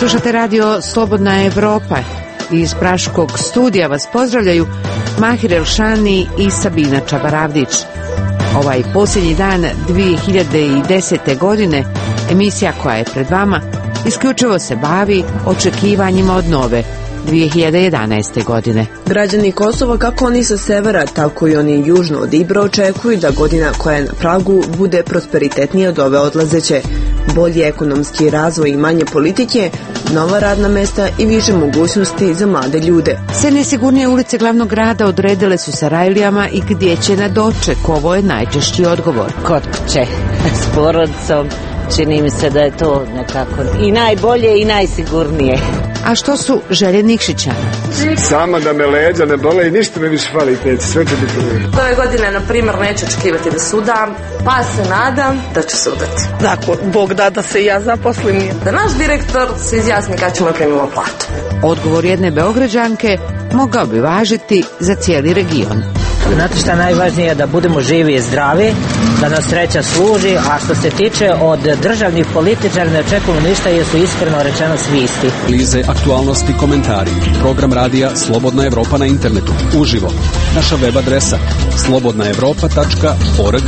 Slušate radio Slobodna Evropa. Iz Praškog studija vas pozdravljaju Mahir Elšani i Sabina Čabaravdić. Ovaj posljednji dan 2010. godine, emisija koja je pred vama, isključivo se bavi očekivanjima od nove 2011. godine. Građani Kosova, kako oni sa severa, tako i oni južno od Ibra, očekuju da godina koja je na pragu bude prosperitetnija od ove odlazeće. Bolji ekonomski razvoj i manje politike, nova radna mesta i više mogućnosti za mlade ljude. Sve nesigurnije ulice glavnog grada odredile su Sarajlijama i gdje će na doček. Ovo je najčešći odgovor. Kod kuće, s porodicom. Čini mi se da je to nekako i najbolje i najsigurnije. A što su želje Nikšićana? Sama da me leđa ne bole i ništa me više fali, sve će biti lijepo. Ove godine, na primjer, neću očekivati da sudam, pa se nadam da ću sudati. Dakle, Bog da se i ja zaposlim. Da naš direktor se izjasni kad ćemo primiti platu. Odgovor jedne Beograđanke mogao bi važiti za cijeli region. Znate šta najvažnije, da budemo živi i zdravi, da nas sreća služi, a što se tiče od državnih političara ne očekujemo ništa jer su iskreno rečeno svi isti. Lize, aktualnosti, komentari. Program radija Slobodna Evropa na internetu, uživo. Naša web adresa slobodnaevropa.org.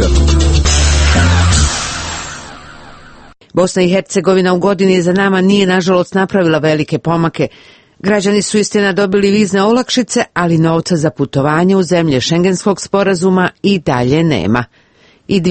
Bosna i Hercegovina u godini za nama nije nažalost napravila velike pomake. Građani su istina dobili vizne olakšice, ali novca za putovanje u zemlje Šengenskog sporazuma i dalje nema. I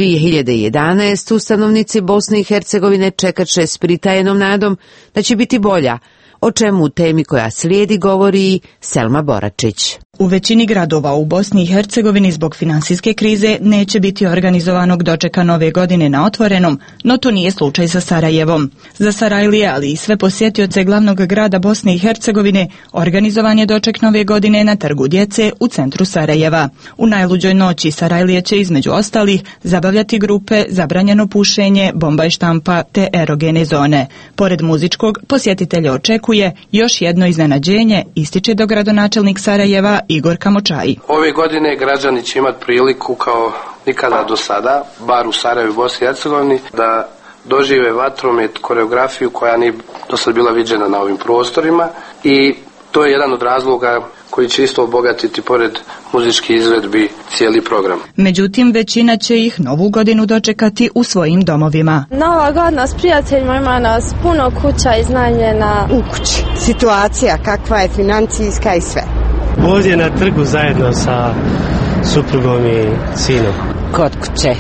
2011. stanovnici Bosne i Hercegovine čekaće s pritajenom nadom da će biti bolja, o čemu u temi koja slijedi govori Selma Boračić. U većini gradova u Bosni i Hercegovini zbog finansijske krize neće biti organizovanog dočeka nove godine na otvorenom, no to nije slučaj sa Sarajevom. Za Sarajlije, ali i sve posjetioce glavnog grada Bosne i Hercegovine, organizovan je doček nove godine na Trgu djece u centru Sarajeva. U najluđoj noći Sarajlije će između ostalih zabavljati grupe, zabranjeno pušenje, bomba i štampa te erogene zone. Pored muzičkog, posjetitelje očekuje još jedno iznenađenje, ističe dogradonačelnik Sarajeva Igor Kamočaji. Ove godine građani će imati priliku kao nikada do sada, bar u Sarajevu i Bosni i Hercegovini, da dožive vatromet, koreografiju koja nije do sad bila viđena na ovim prostorima i to je jedan od razloga koji će isto obogatiti pored muzičkih izvedbi cijeli program. Međutim, većina će ih novu godinu dočekati u svojim domovima. Nova godina s prijateljima, ima nas puno kuća iznajmljena u kući. Situacija kakva je financijska i sve. Ovdje na trgu zajedno sa suprugom i sinom. Kod kuće,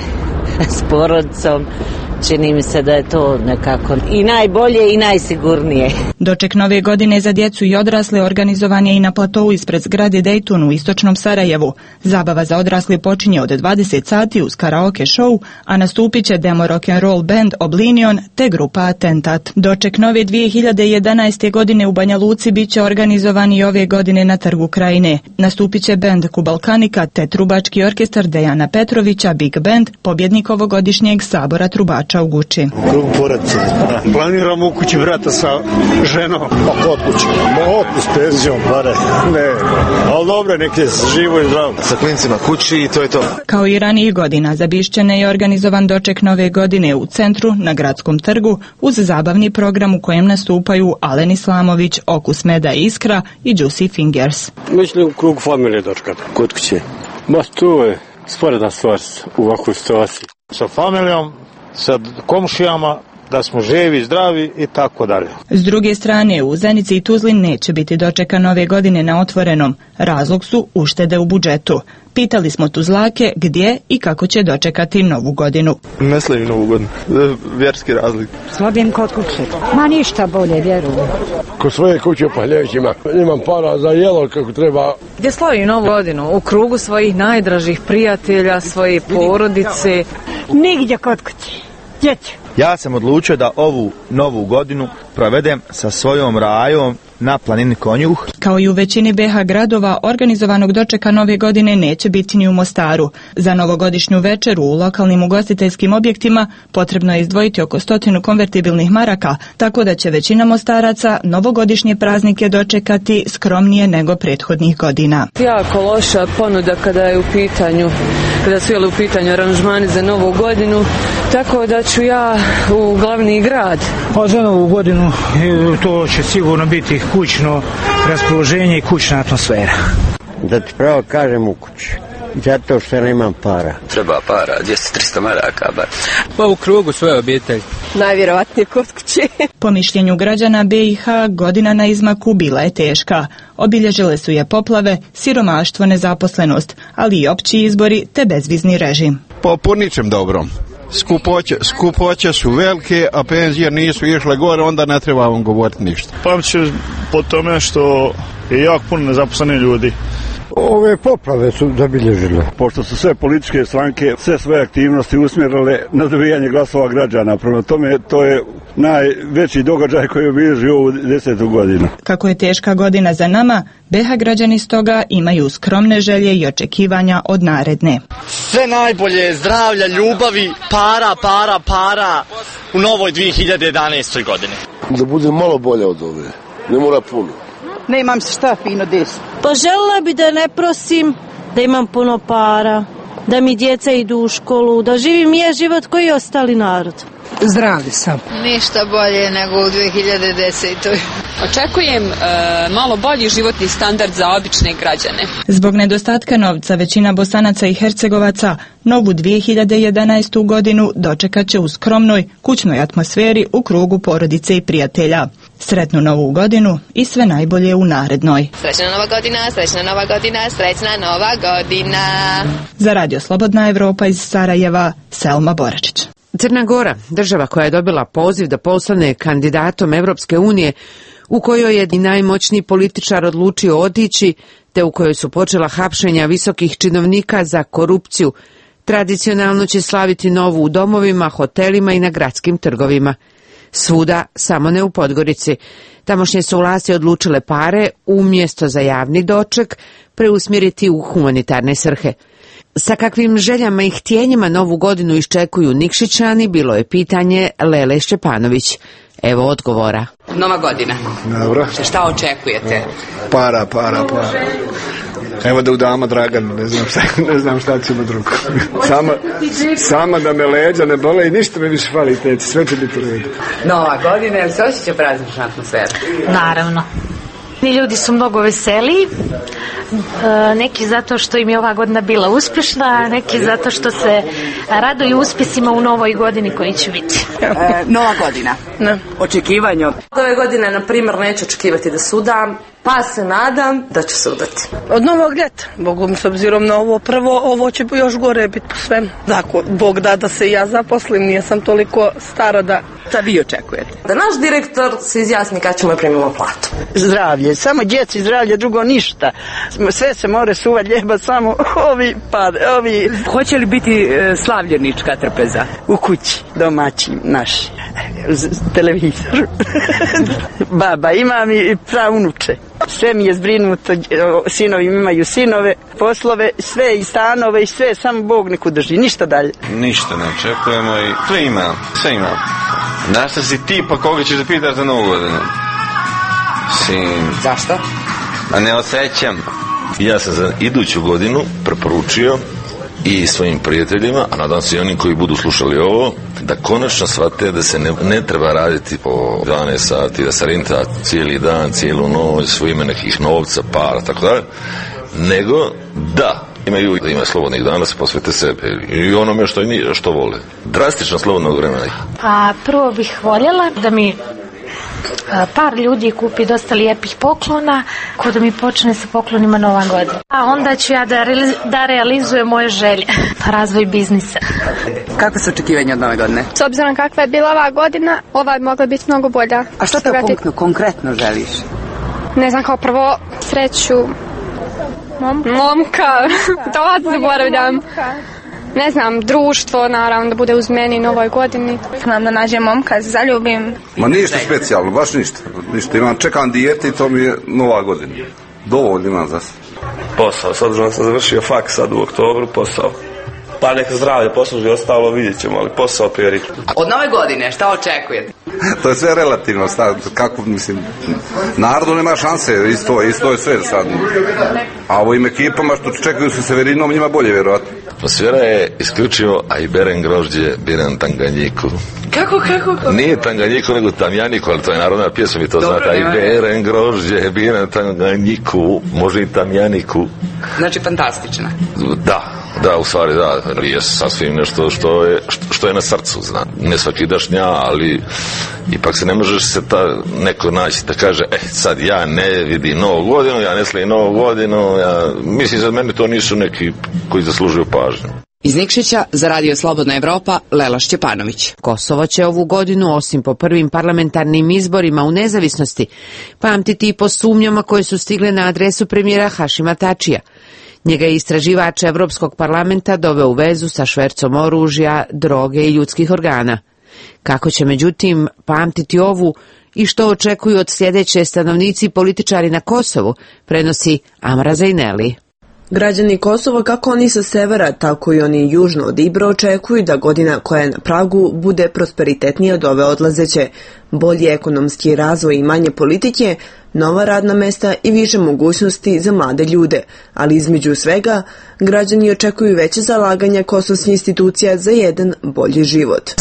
s porodicom. Čini mi se da je to nekako i najbolje i najsigurnije. Doček nove godine za djecu i odrasle organizovan je i na platovu ispred zgrade Dayton u istočnom Sarajevu. Zabava za odrasle počinje od 20 sati uz karaoke show, a nastupit će demo rock'n'roll band Oblivion te grupa Atentat. Doček nove 2011. godine u Banja Luci bit će organizovan i ove godine na Trgu Krajine. Nastupit će band Kubalkanika te trubački orkestar Dejana Petrovića Big Band, pobjednik ovogodišnjeg sabora trubača u Guči. Krug porodice. Planiramo u kući vrata sa ženom. Pa kod kuće. Otpust penzijom, pare. Ne, ali dobro, nek je živo i zdravo. Sa klincima kući i to je to. Kao i ranijih godina, za Bišćane je organizovan doček nove godine u centru, na Gradskom trgu, uz zabavni program u kojem nastupaju Alen Islamović, Okus meda i iskra i Juicy Fingers. Mislim u krug familije dočekati. Kod kuće. Ma to je sporedna stvar u ovakvoj situaciji. Sa familijom, sa komšijama, da smo živi, zdravi i tako dalje. S druge strane, u Zenici i Tuzli neće biti dočeka nove godine na otvorenom. Razlog su uštede u budžetu. Pitali smo Tuzlake gdje i kako će dočekati novu godinu. Ne slavim novu godinu, vjerski razlik. Slavim kod kuće. Ma ništa bolje, vjerujem. Kod svoje kuće pa ljećima. Imam para za jelo kako treba. Gdje slavim novu godinu? U krugu svojih najdražih prijatelja, svoje porodice. Nigdje kod kuće. Djeće. Ja sam odlučio da ovu novu godinu provedem sa svojom rajom na planini Konjuh. Kao i u većini BiH gradova, organizovanog dočeka nove godine neće biti ni u Mostaru. Za novogodišnju večeru u lokalnim ugostiteljskim objektima potrebno je izdvojiti oko 100 konvertibilnih maraka, tako da će većina Mostaraca novogodišnje praznike dočekati skromnije nego prethodnih godina. Jako loša ponuda kada je u pitanju kada su u pitanju aranžmani za novu godinu, tako da ću ja u glavni grad. Pa za novu godinu to će sigurno biti kućno raspoloženje i kućna atmosfera. Da ti pravo kažem, u kući. Zato što nemam para. Treba para, 200-300 maraka. Pa u krugu svoje obitelji. Najvjerovatnije kod kuće. Po mišljenju građana BiH, godina na izmaku bila je teška. Obilježile su je poplave, siromaštvo, nezaposlenost, ali i opći izbori te bezvizni režim. Po ničem dobrom. Skupoće su velike, a penzije nisu išle gore, onda ne treba vam govoriti ništa. Pamću po tome što je jako puno nezaposlenih ljudi. Ove poplave su zabilježile. Pošto su sve političke stranke, sve svoje aktivnosti usmjerile na dobijanje glasova građana. Prema tome, to je najveći događaj koji obilježi ovu 10. godinu. Kako je teška godina za nama, BiH građani stoga imaju skromne želje i očekivanja od naredne. Sve najbolje, zdravlja, ljubavi, para u novoj 2011. godini. Da bude malo bolje od ove, ne mora puno. Nemam se šta fino desiti. Pa željela bi da ne prosim, da imam puno para, da mi djeca idu u školu, da živim je život koji je ostali narod. Zdravi sam. Ništa bolje nego u 2010. Očekujem malo bolji životni standard za obične građane. Zbog nedostatka novca većina Bosanaca i Hercegovaca novu 2011. godinu dočekat će u skromnoj, kućnoj atmosferi u krugu porodice i prijatelja. Sretnu novu godinu i sve najbolje u narednoj. Srećna nova godina, srećna nova godina, srećna nova godina. Za Radio Slobodna Evropa iz Sarajeva, Selma Boračić. Crna Gora, država koja je dobila poziv da postane kandidatom Evropske unije, u kojoj je i najmoćniji političar odlučio otići, te u kojoj su počela hapšenja visokih činovnika za korupciju, tradicionalno će slaviti novu u domovima, hotelima i na gradskim trgovima. Svuda, samo ne u Podgorici. Tamošnje su vlasti odlučile pare, umjesto za javni doček, preusmjeriti u humanitarne svrhe. Sa kakvim željama i htjenjima novu godinu iščekuju Nikšićani, bilo je pitanje Lele Šćepanović. Evo odgovora. Nova godina. Dobro. Šta očekujete? Para. Evo da udama Dragan, ne znam šta ćemo drugo. Sama da me leđa ne bole i ništa me više fali, teci, sve će biti u redu. Nova godina, jel se osjeća praznična atmosfera? Naravno. Ljudi su mnogo veseli, neki zato što im je ova godina bila uspješna, neki zato što se raduju uspjesima u novoj godini koji će biti. Nova godina. Ne. Očekivanje. Ove godine, na primjer, neću očekivati da sudam, pa se nadam da ću sudati. Od novog ljeta, Bogom, s obzirom na ovo prvo, ovo će još gore biti po svemu. Dakle, Bog da se i ja zaposlim, nisam toliko stara da... Šta vi očekujete? Da naš direktor se izjasni kad ćemo primimo platu. Zdravlje, samo djeci zdravlje, drugo ništa. Sve se more suva ljeba, samo ovi. Hoće li biti slavljenička trpeza? U kući, domaći, naši. Televizor. Baba, imam i pravunuče. Sve mi je zbrinuto, sinovi imaju sinove, poslove, sve i stanove i sve, samo Bog neku drži, ništa dalje. Ništa ne očekujemo i sve imam. Našta si ti, pa koga ćeš da pitaš za novu godinu? Zašto? A ne osjećam. Ja sam za iduću godinu preporučio i svojim prijateljima, a nadam se i oni koji budu slušali ovo, da konačno shvate da se ne treba raditi po 12 sati, da se rinta cijeli dan, cijelu noć, svo ime nekih novca, para, tako dalje, nego da imaju slobodnih dana, se posvete sebe i onome što vole. Drastično slobodnog vremena. A prvo bih voljela da mi par ljudi kupi dosta lijepih poklona, ko da mi počne sa poklonima nova godina. A onda ću ja da realizujem moje želje. Razvoj biznisa. Kako su očekivanja od nove godine? S obzirom kakva je bila ova godina, ova je mogla biti mnogo bolja. A što to konkretno želiš? Ne znam, kao prvo sreću momka, to zaboravljam. Ne znam, društvo, naravno, da bude uz meni novoj godini. Znam da nađem momka, zaljubim. Ma ništa specijalno, baš ništa. Čekam dijete i to mi je nova godina. Dovoljno imam za sve. Posao, s obzirom da sam završio faks sad u oktobru, posao. Pa neka zdravlje posluži, ostalo vidjet ćemo, ali posao prioritet. Od nove godine šta očekujete? To je sve relativno, kako mislim, narodu nema šanse, isto je sve sad. A ovim ekipama što čekaju sa Severinom, njima bolje vjerojatno. Atmosfera je isključivo a i berem grožđe, birem Tanganjiku. Kako? Nije Tanganjiku, nego Tamjaniku, ali to je narodna pjesma i to znate. A i berem grožđe, birem Tanganjiku, može i Tamjaniku. Znači fantastična. Da, u stvari da, je sasvim nešto što je na srcu, zna. Ne svakidašnja, ali ipak se ne možeš se neko naći da kaže, sad ja ne vidim Novu godinu, ja ne slavim Novu godinu, mislim za mene to nisu neki koji zaslužuju pažnju. Iz Nikšića za Radio Slobodna Evropa, Lela Šćepanović. Kosovo će ovu godinu, osim po prvim parlamentarnim izborima u nezavisnosti, pamtiti i po sumnjama koje su stigle na adresu premijera Hašima Tačija. Njega je istraživač Evropskog parlamenta doveo u vezu sa švercom oružja, droge i ljudskih organa. Kako će međutim pamtiti ovu i što očekuju od sljedeće stanovnici i političari na Kosovu, prenosi Amra Zajneli. Građani Kosova, kako oni sa severa, tako i oni južno od Ibra, očekuju da godina koja je na pragu bude prosperitetnija od ove odlazeće. Bolji ekonomski razvoj i manje politike, nova radna mesta i više mogućnosti za mlade ljude, ali između svega, građani očekuju veće zalaganja kosovskih institucija za jedan bolji život.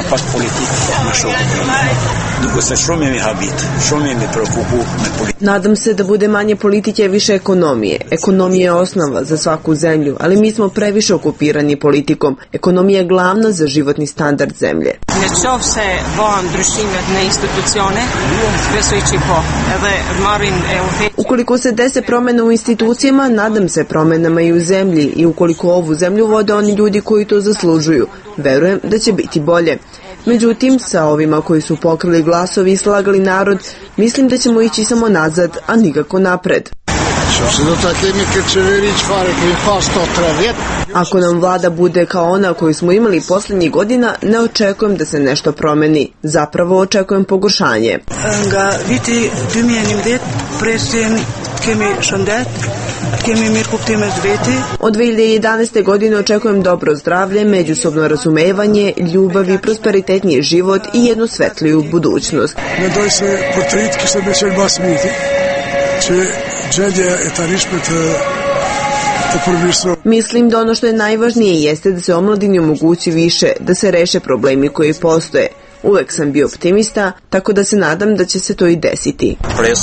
Nadam se da bude manje politike, više ekonomije. Ekonomija je osnova za svaku zemlju, ali mi smo previše okupirani politikom. Ekonomija je glavna za životni standard zemlje. Ukoliko se dese promjene u institucijama, nadam se promjenama i u zemlji, i ukoliko ovu zemlju vode oni ljudi koji to zaslužuju, verujem da će biti bolje. Međutim, sa ovima koji su pokrili glasovi i slagali narod, mislim da ćemo ići samo nazad, a nikako napred. Ako nam vlada bude kao ona koju smo imali posljednjih godina, ne očekujem da se nešto promeni. Zapravo očekujem pogoršanje. Od 2011. godine očekujem dobro zdravlje, međusobno razumevanje, ljubav i prosperitetniji život i jednu svetliju budućnost. Mislim da ono što je najvažnije jeste da se omladini omogući više, da se reše problemi koji postoje. Uvek sam bio optimista, tako da se nadam da će se to i desiti.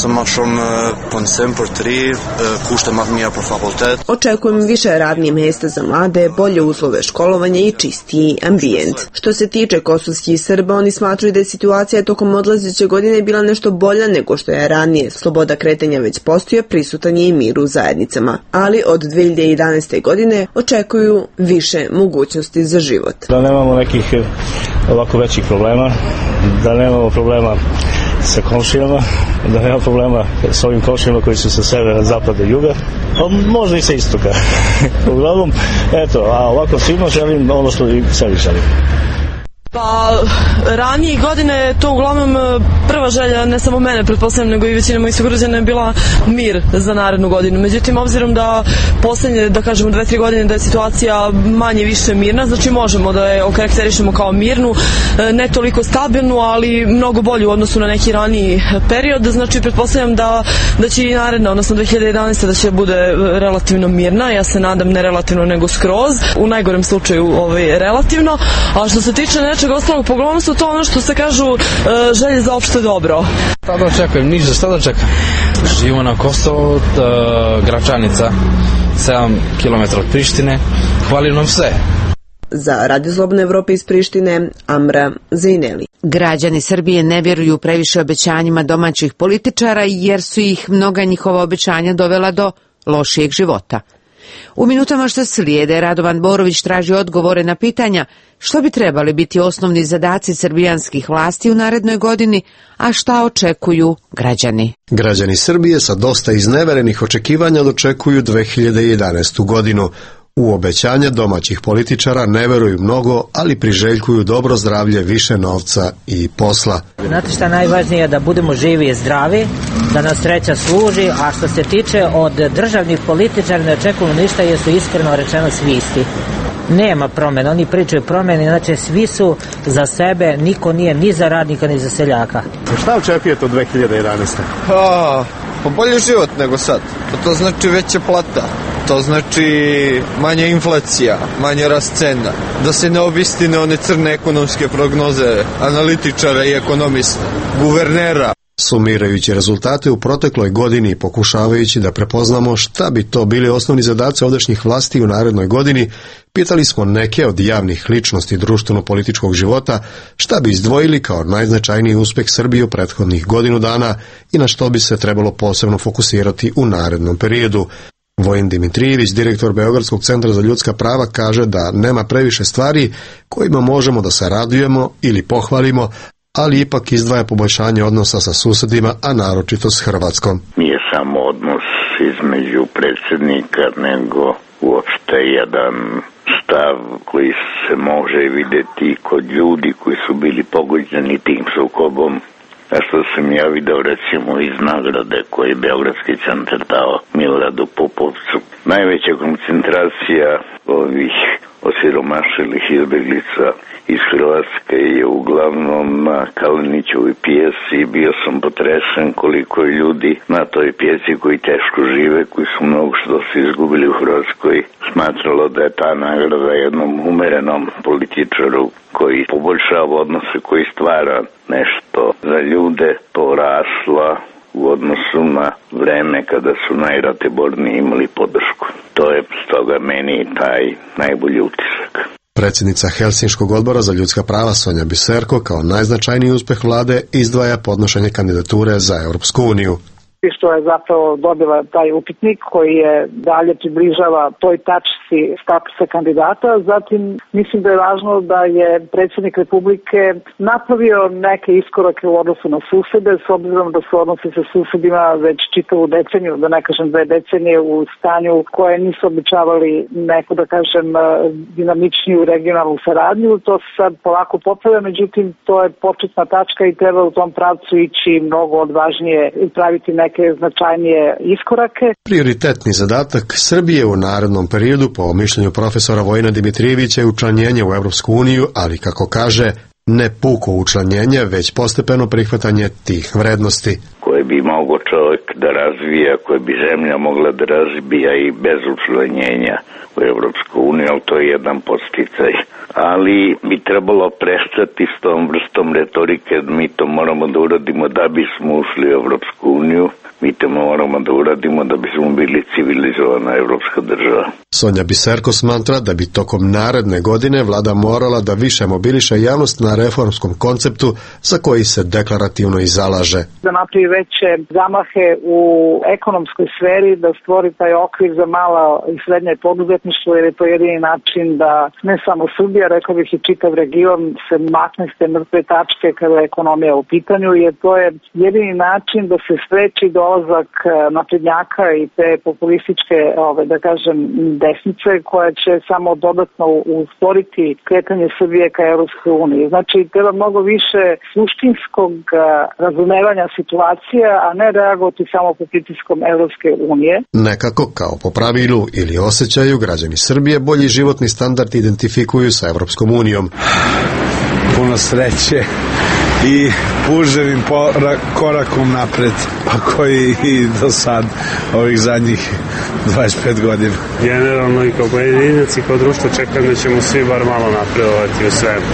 Očekujem više radnih mjesta za mlade, bolje uslove školovanja i čistiji ambijent. Što se tiče kosovskih Srba, oni smatruju da je situacija tokom odlazeće godine bila nešto bolja nego što je ranije. Sloboda kretanja već postoje, prisutan je i mir u zajednicama. Ali od 2011. godine očekuju više mogućnosti za život. Da nemamo nekih ovako većih problema, da nemamo problema sa komšijama, da nema problema s ovim komšijama koji su sa severa, zapada i juga, a možda i sa istoka. Uglavnom, eto, a ovako svima želim ono što i sebi želim. Pa, ranije godine to uglavnom prva želja, ne samo mene, pretpostavljam, nego i većina mojih sugrađana je bila mir za narednu godinu. Međutim, obzirom da posljednje, da kažemo 2-3 godine da je situacija manje više mirna, znači možemo da je okarakterišemo kao mirnu, ne toliko stabilnu, ali mnogo bolju u odnosu na neki raniji period. Znači, pretpostavljam da će i naredna, odnosno 2011. da će bude relativno mirna. Ja se nadam ne relativno, nego skroz. U najgorem slučaju relativno. A što se tiče nečeg ostalog, poglavnom su to ono što se kažu želje za opšte dobro. Šta da očekujem? Ništa, šta da očekujem? Živimo na Kosovo, Gračanica, 7 km od Prištine. Hvalim nam sve. Za Radio Slobodne Evrope iz Prištine, Amra Zajneli. Građani Srbije ne vjeruju previše obećanjima domaćih političara jer su ih mnoga njihova obećanja dovela do lošijeg života. U minutama što slijede, Radovan Borović traži odgovore na pitanja što bi trebali biti osnovni zadaci srbijanskih vlasti u narednoj godini, a šta očekuju građani. Građani Srbije sa dosta izneverenih očekivanja dočekuju 2011. godinu. U obećanja domaćih političara ne veruju mnogo, ali priželjkuju dobro zdravlje, više novca i posla. Znate šta najvažnije? Da budemo živi i zdravi, da nas sreća služi, a što se tiče od državnih političara ne očekujemo ništa jer su iskreno rečeno svi isti. Nema promjena, oni pričaju promjene, znači svi su za sebe, niko nije ni za radnika ni za seljaka. Šta očekujete od 2011? Pa bolji život nego sad. To znači veća plata. To znači manja inflacija, manja rast cena. Da se ne obistine one crne ekonomske prognoze analitičara i ekonomista, guvernera. Sumirajući rezultate u protekloj godini, pokušavajući da prepoznamo šta bi to bili osnovni zadaci ovdašnjih vlasti u narednoj godini, pitali smo neke od javnih ličnosti društveno-političkog života šta bi izdvojili kao najznačajniji uspeh Srbije u prethodnih godinu dana i na što bi se trebalo posebno fokusirati u narednom periodu. Vojin Dimitrijević, direktor Beogradskog centra za ljudska prava, kaže da nema previše stvari kojima možemo da se radujemo ili pohvalimo, ali ipak izdvaja poboljšanje odnosa sa susedima, a naročito s Hrvatskom. Nije samo odnos između predsjednika, nego uopšte jedan stav koji se može vidjeti kod ljudi koji su bili pogođeni tim sukobom. A što sam ja video recimo iz nagrade koje je Beogradski centar dao Miloradu Popovcu. Najveća koncentracija ovih osiromašilih izbjeglica iz Hrvatske je uglavnom na Kalinićevoj pjesi. Bio sam potresen koliko je ljudi na toj pjesi koji teško žive, koji su mnogo što se izgubili u Hrvatskoj, smatralo da je ta nagrada jednom umerenom političaru koji poboljšava odnose, koji stvara nešto za ljude, porasla u odnosu na vreme kada su najrateborniji imali podršku. To je stoga meni taj najbolji utisak. Predsjednica Helsinškog odbora za ljudska prava Sonja Biserko kao najznačajniji uspeh vlade izdvaja podnošenje kandidature za Europsku uniju. Što je zapravo dobila taj upitnik koji je dalje približava toj tačci statusa kandidata. Zatim mislim da je važno da je predsjednik Republike napravio neke iskorake u odnosu na susede, s obzirom da su odnosi sa susedima već čitavu deceniju, da ne kažem 2 decenije, u stanju koje nisu običavali neku, da kažem, dinamičniju regionalnu saradnju. To se sad polako popravlja, međutim to je početna tačka i treba u tom pravcu ići mnogo odvažnije i praviti neke značajnije iskorake. Prioritetni zadatak Srbije u narednom periodu, po mišljenju profesora Vojina Dimitrijevića, je učlanjenje u Europsku uniju, ali kako kaže, ne puko učlanjenje, već postepeno prihvatanje tih vrednosti. Koje bi mogao čovjek da razvija, koje bi zemlja mogla da razbija i bez učlanjenja u Europsku uniju, ali to je jedan podsticaj. Ali bi trebalo prestati s tom vrstom retorike, mi to moramo da uradimo da bismo ušli u Europsku uniju, mi to moramo da uradimo da bismo bili civilizovana evropska država. Sonja Biserko smatra da bi tokom naredne godine vlada morala da više mobiliše javnost na reformskom konceptu za koji se deklarativno i zalaže. Da napravi veće zamahe u ekonomskoj sferi, da stvori taj okvir za malo i srednje poduzetništvo, jer je to jedini način da ne samo Srbija, rekao bih i čitav region, se makne s te mrtve tačke kada je ekonomija u pitanju, jer to je jedini način da se spreči dolazak naprednjaka i te populističke, da kažem, desnice koja će samo dodatno usporiti kretanje Srbije ka Europskoj uniji. Znači, treba mnogo više suštinskog razumevanja situacije, a ne reagovati samo po pritiskom Europske unije. Nekako, kao po pravilu ili osjećaju, građani Srbije bolji životni standard identifikuju sa Europskom unijom. Puno sreće i puževim korakom napred, koji i do sad ovih zadnjih 25 godina. Generalno i kao pojedinac i kao društvo čekam da ćemo svi bar malo napredovati u svemu.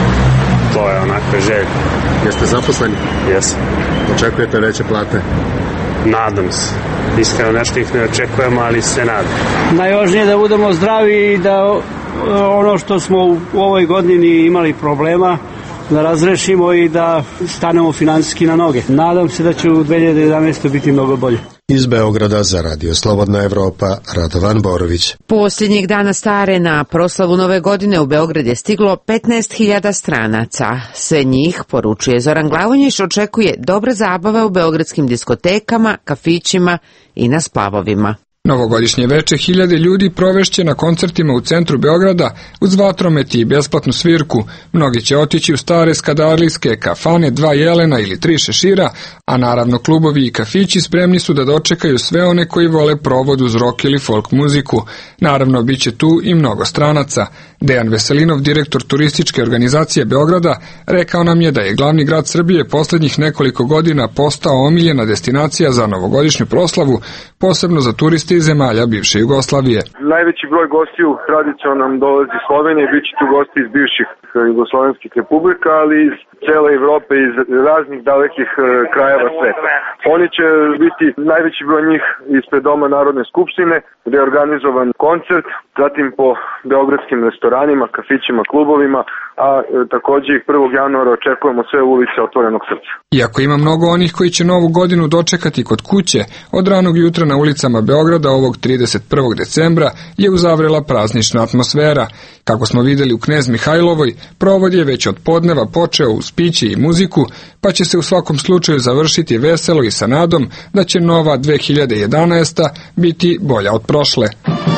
To je onakva želja. Jeste zaposleni? Jesam. Očekujete veće plate? Nadam se. Iskreno nešto ih ne očekujemo, ali se nadam. Najvažnije je da budemo zdravi i da ono što smo u ovoj godini imali problema da razrešimo i da stanemo financijski na noge. Nadam se da će u 2011. biti mnogo bolje. Iz Beograda za Radio Slobodna Evropa, Radovan Borović. Posljednjeg dana stare na proslavu Nove godine u Beograd je stiglo 15.000 stranaca. Sve njih, poručuje Zoran Glavonjić, očekuje dobre zabave u beogradskim diskotekama, kafićima i na splavovima. Novogodišnje veče hiljade ljudi provešće na koncertima u centru Beograda uz vatromet i besplatnu svirku. Mnogi će otići u stare skadarlijske kafane, 2 jelena ili 3 šešira, a naravno klubovi i kafići spremni su da dočekaju sve one koji vole provod uz rock ili folk muziku. Naravno, bit će tu i mnogo stranaca. Dejan Veselinov, direktor turističke organizacije Beograda, rekao nam je da je glavni grad Srbije poslednjih nekoliko godina postao omiljena destinacija za novogodišnju proslavu, posebno za turiste iz zemalja bivše Jugoslavije. Najveći broj gostiju tradicionalno nam dolazi iz Slovenije, bit će tu gosti iz bivših jugoslovenskih republika, ali iz cijele Evrope, iz raznih dalekih krajeva sveta. Oni će biti najveći broj njih ispred Doma Narodne skupštine, gde je organizovan koncert, zatim po beogradskim restoranima, kafićima, klubovima, a takođe i 1. januara očekujemo sve ulice Otvorenog srca. Iako ima mnogo onih koji će novu godinu dočekati kod kuće, od ranog jutra na ulicama Beograda ovog 31. decembra je uzavrela praznična atmosfera. Kako smo videli u Knez Mihajlovoj, provod je već od podneva počeo uz piće i muziku, pa će se u svakom slučaju završiti veselo i sa nadom da će nova 2011. biti bolja od prošle.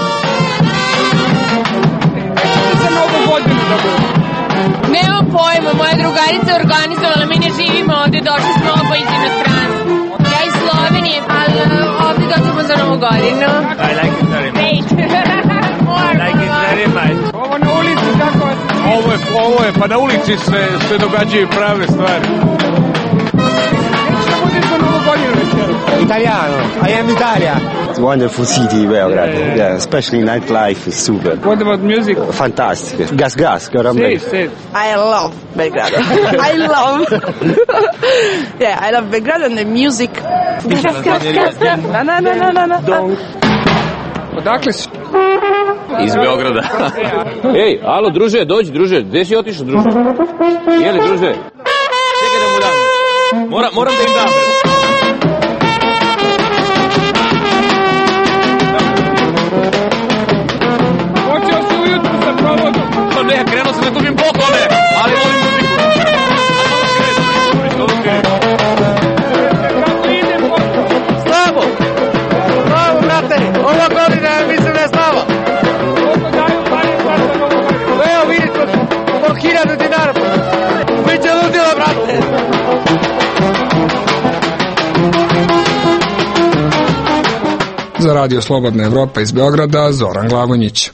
Nemam pojma, moja drugarica je organizovala, mi ne živimo ovde, došli smo oba iz inostranstva. Ja iz Slovenije, ali ovde dođemo za Novu godinu. I like it very much. I like it very much. Ovo na ulici kako je? Ovo je, pa na ulici se događaju prave stvari. Neće da bude za Novu godinu večera? Italiano, I am Italia. It's a wonderful city, Belgrade. Yeah, especially nightlife is super. What about music? Fantastic. Gas, Garambe. I love Belgrade. I love Belgrade and the music. No. Odakle si? Iz Beograda. Ej, alo, druže, dođi, druže. Gde si otišao, druže? Jeli, druže? Čekaj da mu dam. Moram da im dam. Počeo si ujutru sa provodom. Pa ne, krenuo sam da kupim poklone, ali volim muziku. Kako ide poklon? Slabo, brate. Ova godina mislim da je slaba. Koliko daju pari za Novu godinu? Evo vidite, po 1000 dinara. Biće ludilo, brate. Za Radio Slobodna Evropa iz Beograda, Zoran Glavonjić.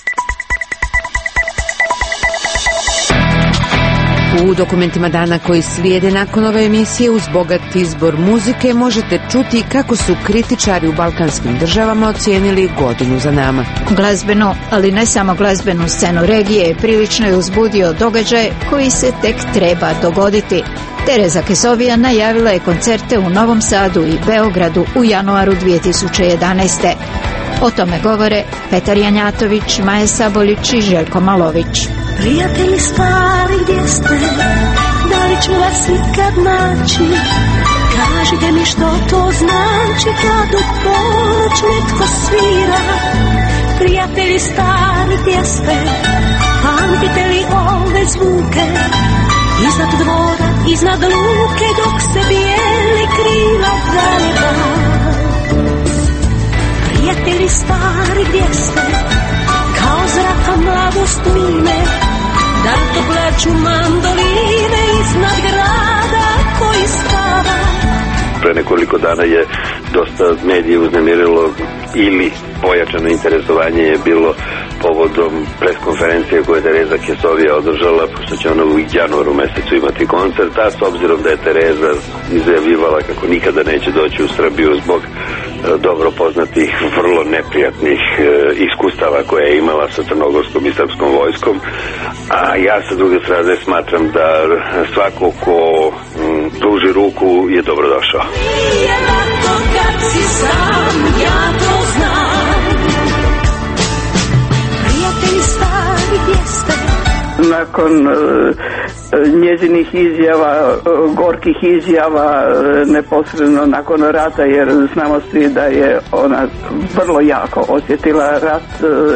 U dokumentima dana koji slijede nakon ove emisije uz bogat izbor muzike možete čuti kako su kritičari u balkanskim državama ocijenili godinu za nama. Glazbeno, ali ne samo glazbenu scenu regije, prilično je uzbudio događaj koji se tek treba dogoditi. Tereza Kesovija najavila je koncerte u Novom Sadu i Beogradu u januaru 2011. O tome govore Petar Janjatović, Maja Sabolić i Željko Malović. Prijatelji stari, gdje ste? Da li ću vas ikad naći? Kažite mi što to znači kad u ponoć netko svira. Prijatelji stari, gdje ste? Pamtite li ove zvuke? Iznad dvora, iznad luke, dok se bijeli krila galiba. Prijatelji stari, gdje ste? Kao zraka mladost mine, da to plaću mandoline iznad grada koji spava. Pre nekoliko dana je dosta medije uznemirilo ili pojačano interesovanje je bilo povodom preskonferencije koje je Tereza Kesovija održala, pošto će ona u januaru mesecu imati koncert, a s obzirom da je Tereza izjavljivala kako nikada neće doći u Srbiju zbog dobro poznatih, vrlo neprijatnih iskustava koje je imala sa crnogorskom i srpskom vojskom, a ja sa druge strane smatram da svako ko pruži ruku je dobrodošao. Nije lako kad si sam, ja to znam. Prijatelji stari, gdje ste? Nakon njezinih izjava, gorkih izjava neposredno nakon rata, jer znamo svi da je ona vrlo jako osjetila rat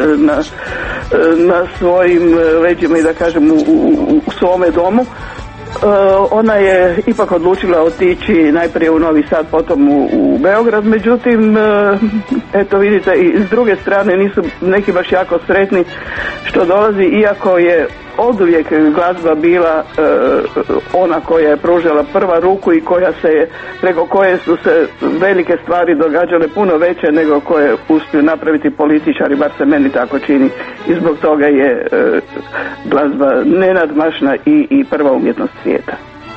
na svojim leđima i da kažem u svome domu, Ona je ipak odlučila otići najprije u Novi Sad, potom u Beograd, međutim, eto vidite, i s druge strane nisu neki baš jako sretni što dolazi, iako je oduvijek glazba bila ona koja je pružala prva ruku i preko koje su se velike stvari događale puno veće nego koje uspiju napraviti političari, bar se meni tako čini, i zbog toga je glazba nenadmašna i prva umjetnost svijeta.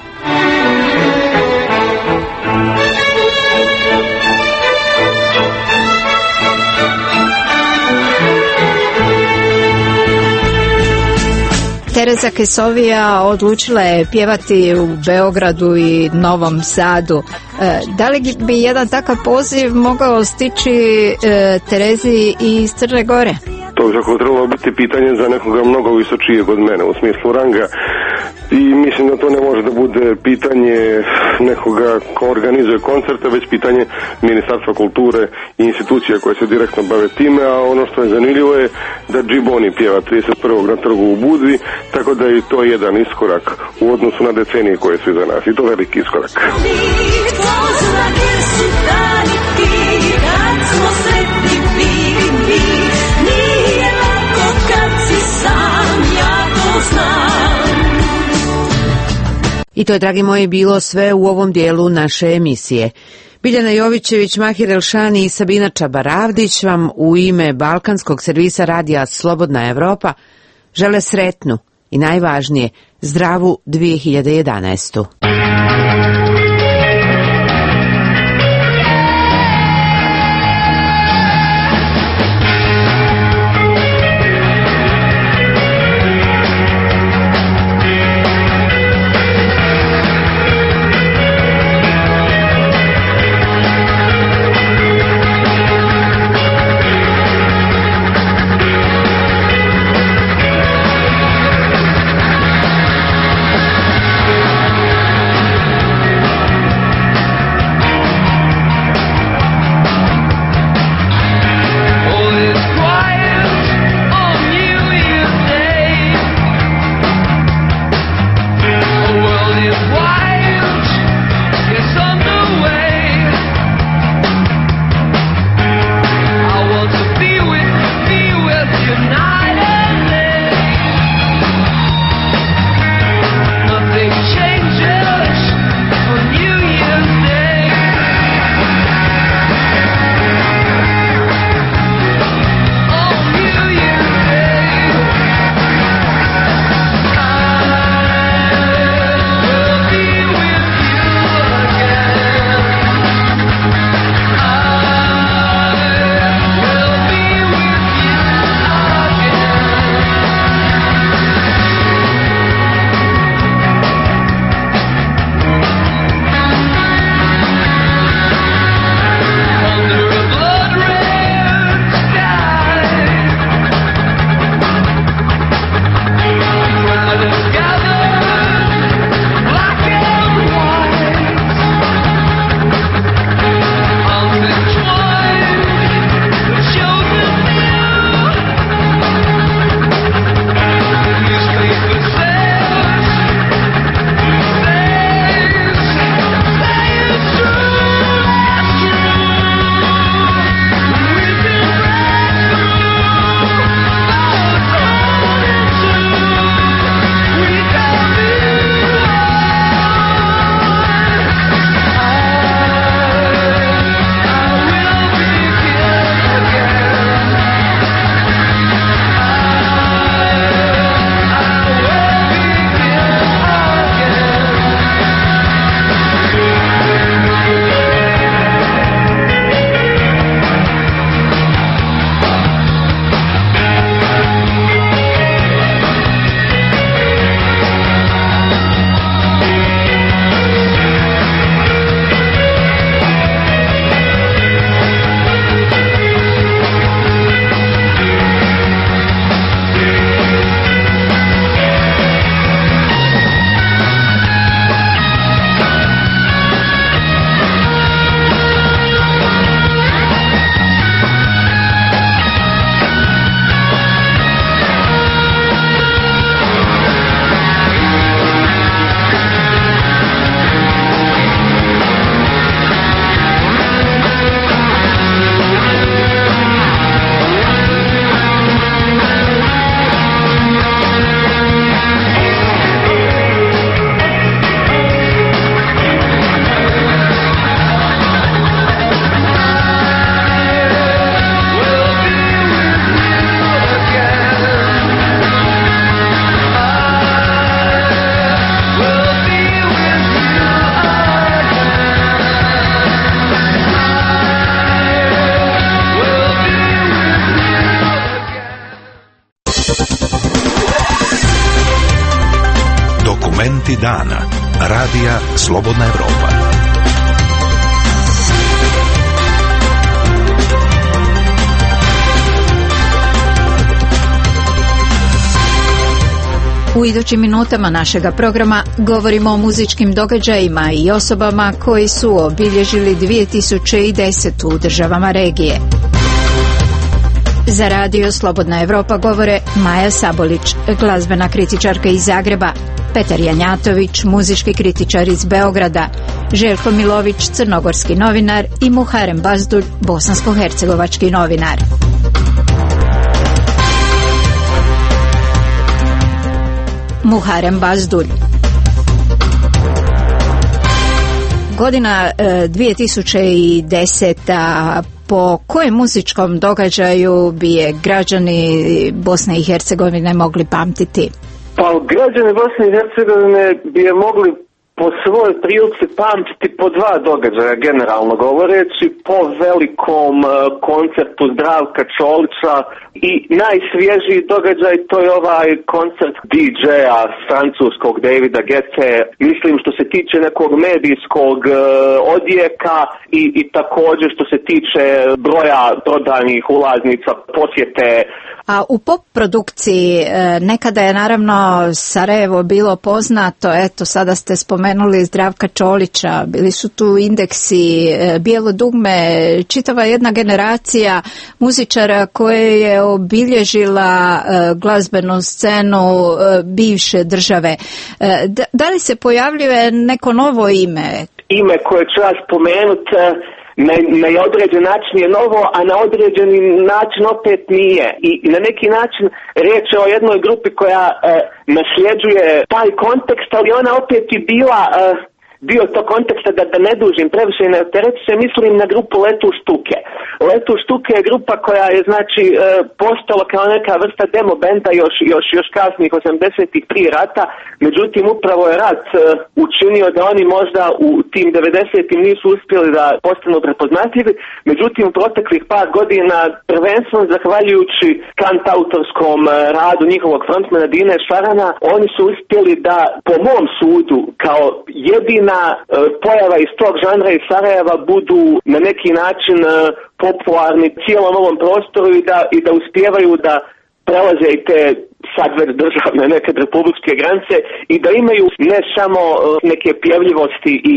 Tereza Kesovija odlučila je pjevati u Beogradu i Novom Sadu. Da li bi jedan takav poziv mogao stići Terezi iz Crne Gore? To bi zapravo trebalo biti pitanje za nekoga mnogo visočijeg od mene u smislu ranga i mislim da to ne može da bude pitanje nekoga ko organizuje koncerte, već pitanje Ministarstva kulture i institucija koje se direktno bave time, a ono što je zanimljivo je da Džiboni pjeva 31. na trgu u Budvi, tako da je to jedan iskorak u odnosu na decenije koje su iza nas i to veliki iskorak. I to je, dragi moji, bilo sve u ovom dijelu naše emisije. Biljana Jovićević, Mahir Elšani i Sabina Čabaravdić vam u ime balkanskog servisa radija Slobodna Evropa žele sretnu i najvažnije zdravu 2011. Talenti dana. Radija Slobodna Evropa. U idućim minutama našega programa govorimo o muzičkim događajima i osobama koji su obilježili 2010. u državama regije. Za radio Slobodna Evropa govore Maja Sabolić, glazbena kritičarka iz Zagreba, Petar Janjatović, muzički kritičar iz Beograda, Željko Milović, crnogorski novinar i Muharem Bazdulj, bosansko-hercegovački novinar. Muharem Bazdulj. Godina 2010. Po kojem muzičkom događaju bi je građani Bosne i Hercegovine mogli pamtiti? Pa građani Bosne i Hercegovine bi je mogli po svojoj prilici pamtiti po dva događaja, generalno govoreći, po velikom koncertu Zdravka Čolića i najsvježiji događaj to je ovaj koncert DJ-a francuskog Davida Guette, mislim što se tiče nekog medijskog odjeka i također što se tiče broja prodanih ulaznica, posjete. A u pop produkciji nekada je naravno Sarajevo bilo poznato, eto sada ste spomenuli Zdravka Čolića, bili su tu Indeksi, Bijelo dugme, čitava jedna generacija muzičara koje je obilježila glazbenu scenu bivše države. Da li se pojavljuje neko novo ime? Ime koje ću ja spomenuti na određen način je novo, a na određeni način opet nije. I na neki način riječ je o jednoj grupi koja nasljeđuje taj kontekst, ali ona opet i bila dio tog konteksta, da ne dužim previše i ne opterećujem se, mislim na grupu Letu štuke. Letu štuke je grupa koja je znači postala kao neka vrsta demo benda još kasnih 80-ih prije rata, međutim upravo je rat učinio da oni možda u tim 90-im nisu uspjeli da postanu prepoznatljivi, međutim u proteklih par godina prvenstveno zahvaljujući kantautorskom radu njihovog frontmana Dine Šarana, oni su uspjeli da po mom sudu kao jedina pojava iz tog žanra iz Sarajeva budu na neki način popularni cijelom ovom prostoru i da uspijevaju da prelaze i te sad već državne nekad republičke granice i da imaju ne samo neke pjevljivosti i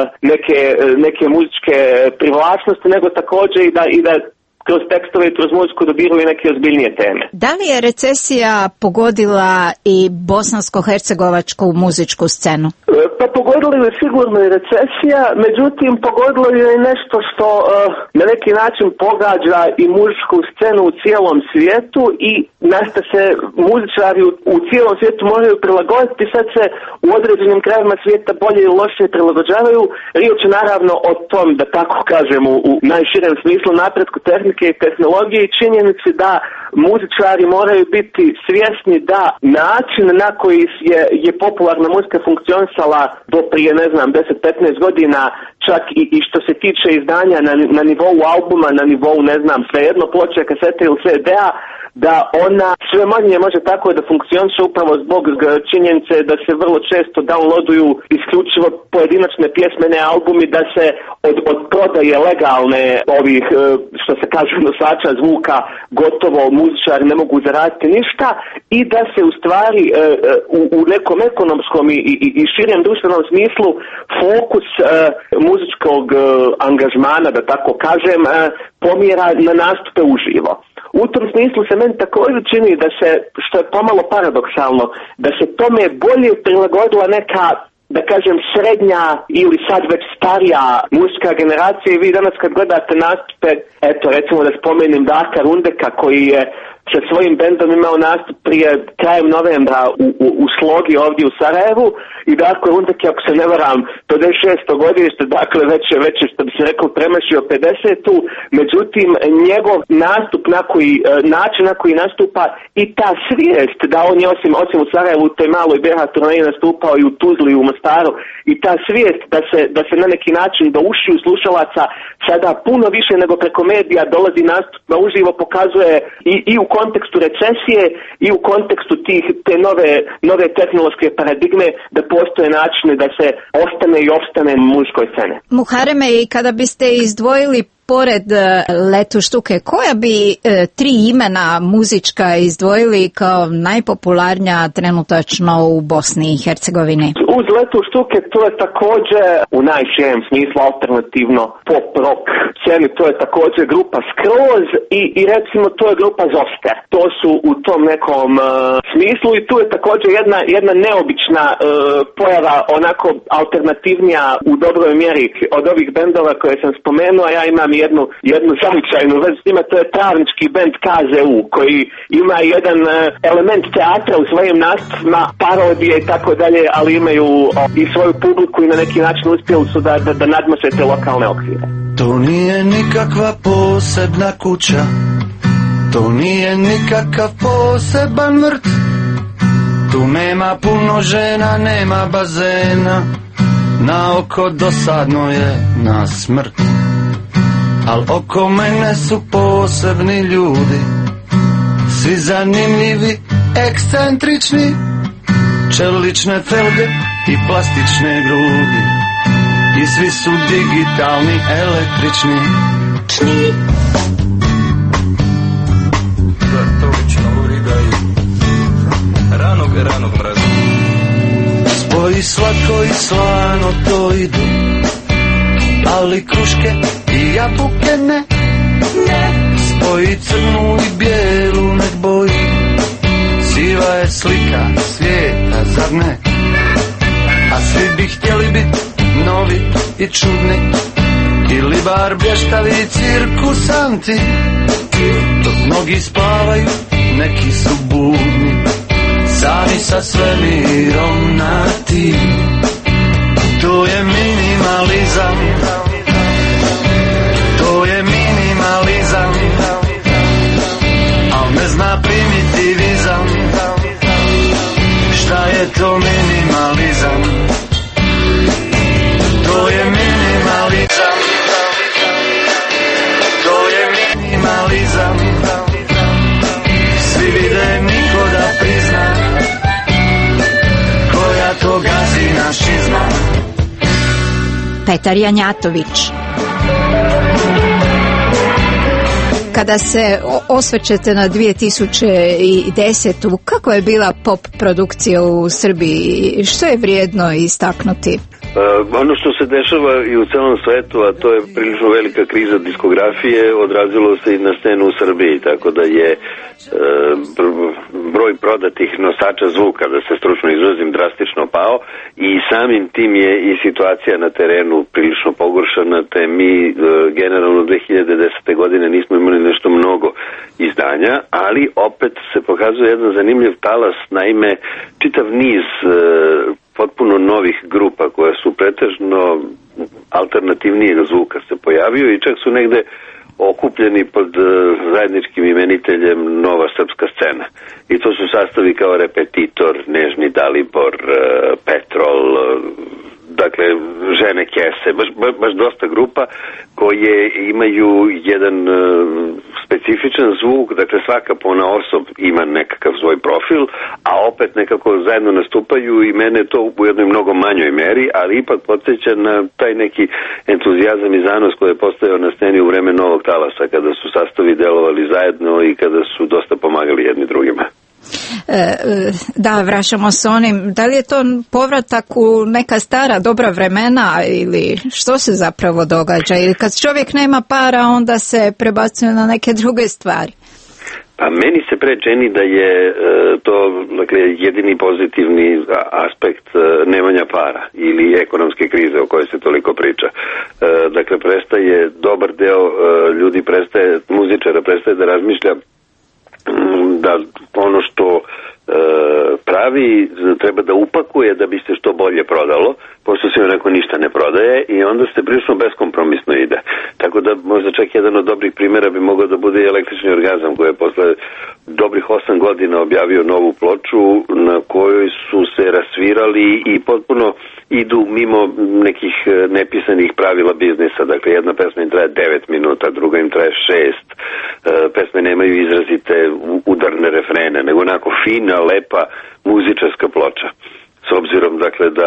neke muzičke privlačnosti, nego također i da kroz tekstove i kroz muziku dobiraju neke ozbiljnije teme. Da li je recesija pogodila i bosansko-hercegovačku muzičku scenu? Pa pogodila je sigurno i recesija, međutim pogodilo je nešto što na neki način pogađa i muzičku scenu u cijelom svijetu i našta se muzičari u cijelom svijetu moraju prilagoditi, sad se u određenim krajevima svijeta bolje i lošije prilagođavaju. Riječ je naravno o tom, da tako kažem, u najširem smislu napretku tehnike i tehnologije i činjenici da muzičari moraju biti svjesni da način na koji je popularna muzika funkcionisala do prije, 10-15 godina, čak i što se tiče izdanja na nivou albuma, na nivou, svejedno ploče, kasete ili CD-a, da ona sve manje može tako da funkcioniše upravo zbog činjenice da se vrlo često downloaduju isključivo pojedinačne pjesmene albumi, da se od prodaje legalne ovih, što se kaže, nosača zvuka gotovo muzičari ne mogu zaraditi ništa i da se u stvari u nekom ekonomskom i širem društvenom smislu fokus muzičkog angažmana, da tako kažem, pomjera na nastupe uživo. U tom smislu se meni također čini da se, što je pomalo paradoksalno, da se tome bolje prilagodila neka, da kažem, srednja ili sad već starija muzička generacija i vi danas kad gledate nastupe, eto recimo da spomenem Darka Rundeka koji je sa svojim bendom imao nastup prije krajem novembra u Slogi ovdje u Sarajevu i Darko Rundek je, ako se ne varam, 56. godište, dakle već što bi se rekao premašio 50-tu, međutim njegov nastup način na koji nastupa i ta svijest da on je osim u Sarajevu u toj maloj BH turneji nastupao i u Tuzli i u Mostaru i ta svijest da se na neki način do ušiju slušalaca sada puno više nego preko medija dolazi nastup na uživo pokazuje i u kontekstu recesije i u kontekstu te nove tehnološke paradigme da postoje načine da se ostane i opstane muškoj scene. Muhareme, i kada biste izdvojili pored Letu štuke, koja bi 3 imena muzička izdvojili kao najpopularnija trenutačno u Bosni i Hercegovini? Uz Letu štuke to je također u najširem smislu alternativno pop rock sceni, to je također grupa Skroz i recimo to je grupa Zoster. To su u tom nekom smislu i tu je također jedna neobična pojava, onako alternativnija u dobroj mjeri od ovih bendova koje sam spomenuo, a ja imam jednu zavičajnu vezu s njima, to je travnički bend KZU koji ima jedan element teatra u svojim nastupima, parodije i tako dalje, ali imaju i svoju publiku i na neki način uspjeli su da nadmaše te lokalne okvire. To nije nikakva posebna kuća, to nije nikakav poseban vrt, tu nema puno žena, nema bazena, na oko dosadno je na smrt. Al oko mene su posebni ljudi, svi zanimljivi, ekscentrični, čelične felge i plastične grudi, i svi su digitalni, električni. Ranog mraza. Spoji slatko i slano to idu, ali kruške i jabuke ne. Spoji crnu i bijelu nek boji, siva je slika svijeta, zar ne? A svi bi htjeli biti novi i čudni, ili bar blještali cirkusanti. Dok mnogi spavaju, neki su budni, sami sa svemirom na ti. To je minimalizam, to je minimalizam, al ne zna primitivizam. Šta je to minimalizam? To je minimalizam, to je minimalizam. Svi vide, niko da prizna, koja to gazi našizma. Petar Janjatović. Kada se osvrćete na 2010. kako je bila pop produkcija u Srbiji? Što je vrijedno istaknuti? Ono što se dešava i u celom svetu, a to je prilično velika kriza diskografije, odrazilo se i na scenu u Srbiji, tako da je broj prodatih nosača zvuka, da se stručno izrazim, drastično pao i samim tim je i situacija na terenu prilično pogoršana, te mi generalno 2010. godine nismo imali nešto mnogo izdanja, ali opet se pokazuje jedan zanimljiv talas, naime čitav niz potpuno novih grupa koja su pretežno alternativnijeg zvuka se pojavio i čak su negde okupljeni pod zajedničkim imeniteljem Nova srpska scena. I to su sastavi kao Repetitor, Nežni Dalibor, Petrol, dakle Žene Kese, baš dosta grupa koje imaju jedan specifičan zvuk, dakle svaka ponaosob ima nekakav svoj profil, a opet nekako zajedno nastupaju i mene to u jednoj mnogo manjoj meri, ali ipak podsjeća na taj neki entuzijazam i zanos koji je postojao na sceni u vreme Novog talasa, kada su sastavi delovali zajedno i kada su dosta pomagali jedni drugima. Da, vraćamo se onim, da li je to povratak u neka stara dobra vremena ili što se zapravo događa? Ili kad čovjek nema para, onda se prebacuje na neke druge stvari? Pa meni se pre čini da je to, dakle, jedini pozitivni aspekt nemanja para ili ekonomske krize o kojoj se toliko priča. Dakle, prestaje dobar deo ljudi, muzičara prestaje da razmišlja da ono što pravi treba da upakuje da bi se što bolje prodalo, pošto se onako ništa ne prodaje i onda se prilično beskompromisno ide. Tako da možda čak jedan od dobrih primjera bi mogao da bude i Električni orgazam, koji je posle dobrih 8 godina objavio novu ploču na kojoj su se svirali i potpuno idu mimo nekih nepisanih pravila biznisa. Dakle, jedna pesma im traje 9 minuta, druga im traje 6. Pesme nemaju izrazite udarne refrene, nego onako fina, lepa muzičarska ploča. S obzirom, dakle, da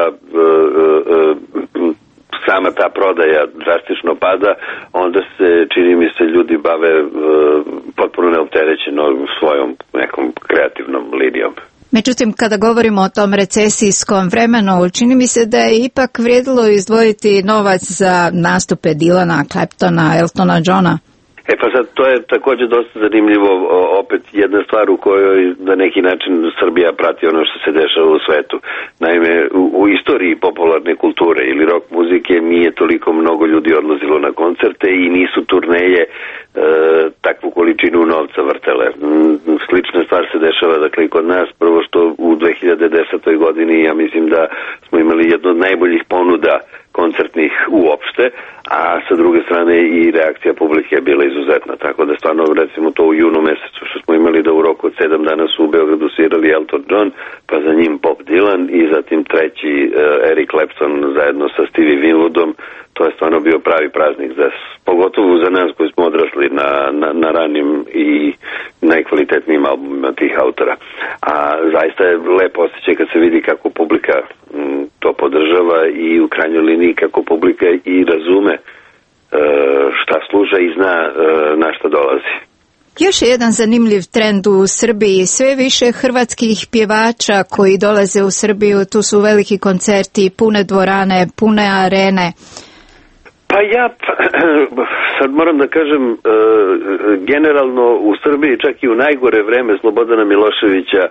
sama ta prodaja drastično pada, onda se, čini mi se, ljudi bave potpuno neopterećeno svojom nekom kreativnom linijom. Međutim, kada govorimo o tom recesijskom vremenu, čini mi se da je ipak vrijedilo izdvojiti novac za nastupe Dylana, Claptona, Eltona Johna. Pa sad, to je također dosta zanimljivo, opet jedna stvar u kojoj na neki način Srbija prati ono što se dešava u svetu. Naime, u istoriji popularne kulture ili rock muzike nije toliko mnogo ljudi odlazilo na koncerte i nisu turneje takvu količinu novca vrtele. Slična stvar se dešava, dakle, i kod nas. Prvo što u 2010. godini, ja mislim da smo imali jednu od najboljih ponuda koncertnih uopšte, a sa druge strane i reakcija publike je bila izuzetna, tako da stvarno, recimo, to u junu mesecu što smo imali da u roku od 7 dana su u Beogradu svirali Elton John, pa za njim Bob Dylan i zatim treći Eric Clapton zajedno sa Stevie Winwoodom. To je stvarno bio pravi praznik, pogotovo za nas koji smo odrasli na ranim i najkvalitetnijim albumima tih autora. A zaista je lepo osjećaj kad se vidi kako publika to podržava i u krajnjoj liniji kako publika i razume šta sluša i zna na šta dolazi. Još je jedan zanimljiv trend u Srbiji, sve više hrvatskih pjevača koji dolaze u Srbiju, tu su veliki koncerti, pune dvorane, pune arene. Pa ja sad moram da kažem, generalno u Srbiji čak i u najgore vreme Slobodana Miloševića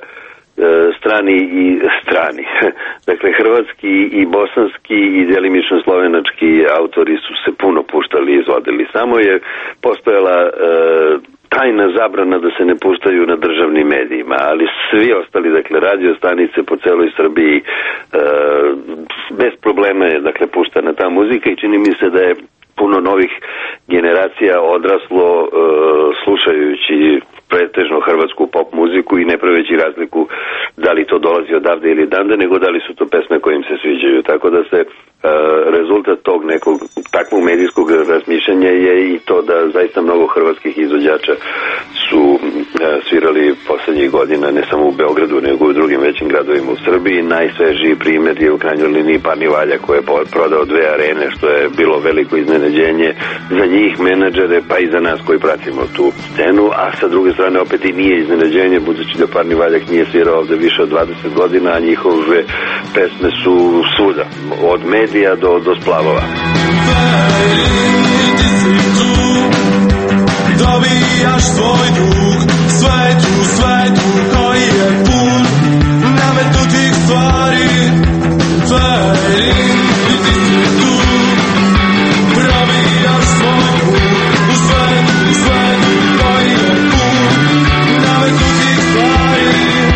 strani. Dakle, hrvatski i bosanski i djelimično slovenački autori su se puno puštali i izvodili. Samo je postojala tajna zabrana da se ne puštaju na državnim medijima, ali svi ostali, dakle, radio stanice po celoj Srbiji, bez problema je, dakle, puštana ta muzika i čini mi se da je puno novih generacija odraslo slušajući pretežno hrvatsku pop muziku i ne praveći razliku da li to dolazi odavde ili odande, nego da li su to pesme koje im se sviđaju. Tako da se rezultat tog nekog takvog medijskog razmišljanja je i to da zaista mnogo hrvatskih izvođača su svirali poslednjih godina ne samo u Beogradu nego i u drugim većim gradovima u Srbiji. Najsvežiji primjer je u krajnjoj liniji Parni Valjak koji je prodao 2 arene, što je bilo veliko iznenađenje za njih, menadžere, pa i za nas koji pratimo tu scenu, a sa druge strane opet i nije iznenađenje budući da Parni Valjak nije svirao ovde više od 20 godina, a njihove pesme su svuda, od medija do splavova. Dobijaš svoj dug, svetu koji je pun nametnutih stvari. Tveri, ti si tu, probijaš svoj dug u svetu koji je pun nametnutih stvari.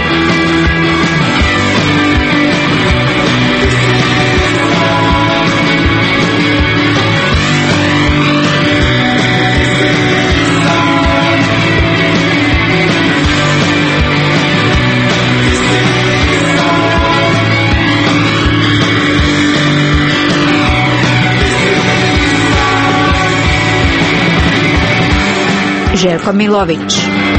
Željko Milović.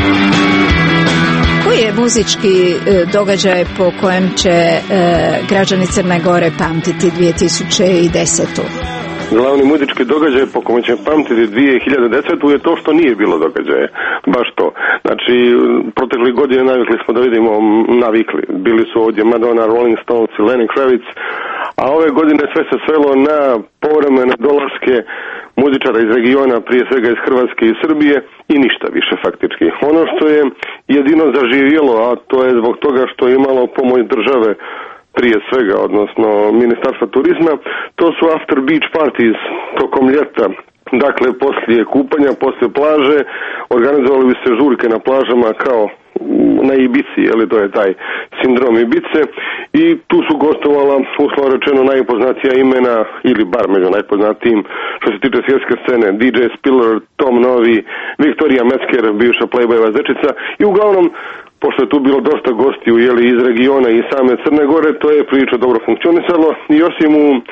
Koji je muzički događaj po kojem će građani Crne Gore pamtiti 2010. Glavni muzički događaj po kojem će pamtiti 2010. je to što nije bilo događaja. Baš to. Znači, protekli godine navikli. Bili su ovdje Madonna, Rolling Stones i Lenny Kravitz, a ove godine sve se svelo na povremene dolaske muzičara iz regiona, prije svega iz Hrvatske i Srbije i ništa više faktički. Ono što je jedino zaživjelo, a to je zbog toga što je imalo pomoć države prije svega, odnosno Ministarstva turizma, to su after beach parties tokom ljeta. Dakle, poslije kupanja, poslije plaže, organizovali bi se žurke na plažama kao na Ibici, to je taj sindrom Ibice, i tu su gostovala, uslovno rečeno, najpoznatija imena, ili bar među najpoznatijim što se tiče svjetske scene, DJ Spiller, Tom Novi, Viktorija Metzger, bivša Playboyeva zečica, i uglavnom, pošto je tu bilo dosta gostiju iz regiona i same Crne Gore, to je prilično dobro funkcionisalo, i osim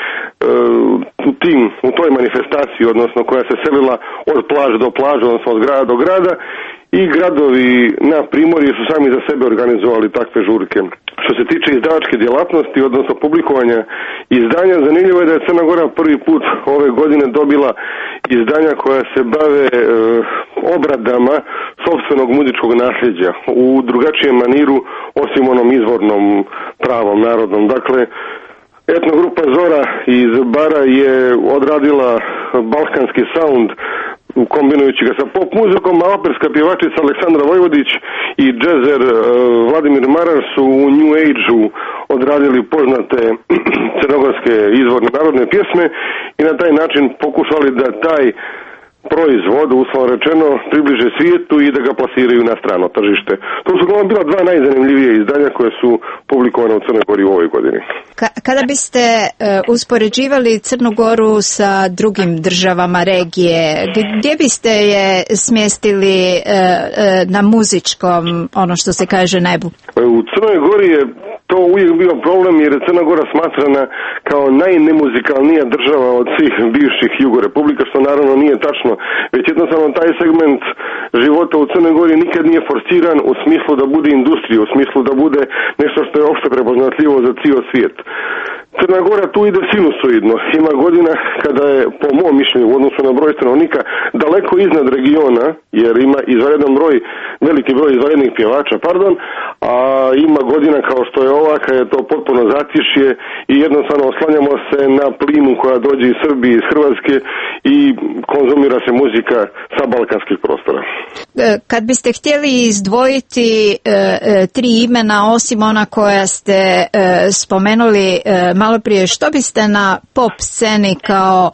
u toj manifestaciji, odnosno koja se selila od plaže do plaže, odnosno od grada do grada, i gradovi na Primorju su sami za sebe organizovali takve žurke. Što se tiče izdavačke djelatnosti, odnosno publikovanja izdanja, zanimljivo je da je Crna Gora prvi put ove godine dobila izdanja koja se bave obradama sopstvenog muzičkog nasljeđa u drugačijem maniru, osim onom izvornom pravom narodnom. Dakle, etnogrupa Zora iz Bara je odradila balkanski sound kombinujući ga sa pop muzikom, a operska pjevačica Aleksandra Vojvodić i džezer Vladimir Marar su u New Age-u odradili poznate crnogorske izvorne narodne pjesme i na taj način pokušali da taj proizvod, uslovno rečeno, približe svijetu i da ga plasiraju na strano tržište. To su uglavnom bila dva najzanimljivije izdanja koje su publikovane u Crnoj Gori u ovoj godini. Kada biste uspoređivali Crnu Goru sa drugim državama regije, gdje biste je smjestili na muzičkom, ono što se kaže, nebu? U Crnoj Gori je to uvijek bio problem jer je Crna Gora smatrana kao najnemuzikalnija država od svih bivših jugorepublika, što naravno nije tačno, već jednostavno taj segment života u Crnoj Gori nikad nije forsiran u smislu da bude industrija, u smislu da bude nešto što je opšte prepoznatljivo za cijel svijet. Crna Gora tu ide sinusoidno. Ima godina kada je, po mom mišljenju, u odnosu na broj stanovnika, daleko iznad regiona, jer ima veliki broj izvanrednih pjevača, a ima godina kao što je ova, kada je to potpuno zatišje i jednostavno oslanjamo se na plimu koja dođe iz Srbije, iz Hrvatske i konzumira se muzika sa balkanskih prostora. Kad biste htjeli izdvojiti tri imena, osim ona koja ste spomenuli malo prije, što biste na pop sceni kao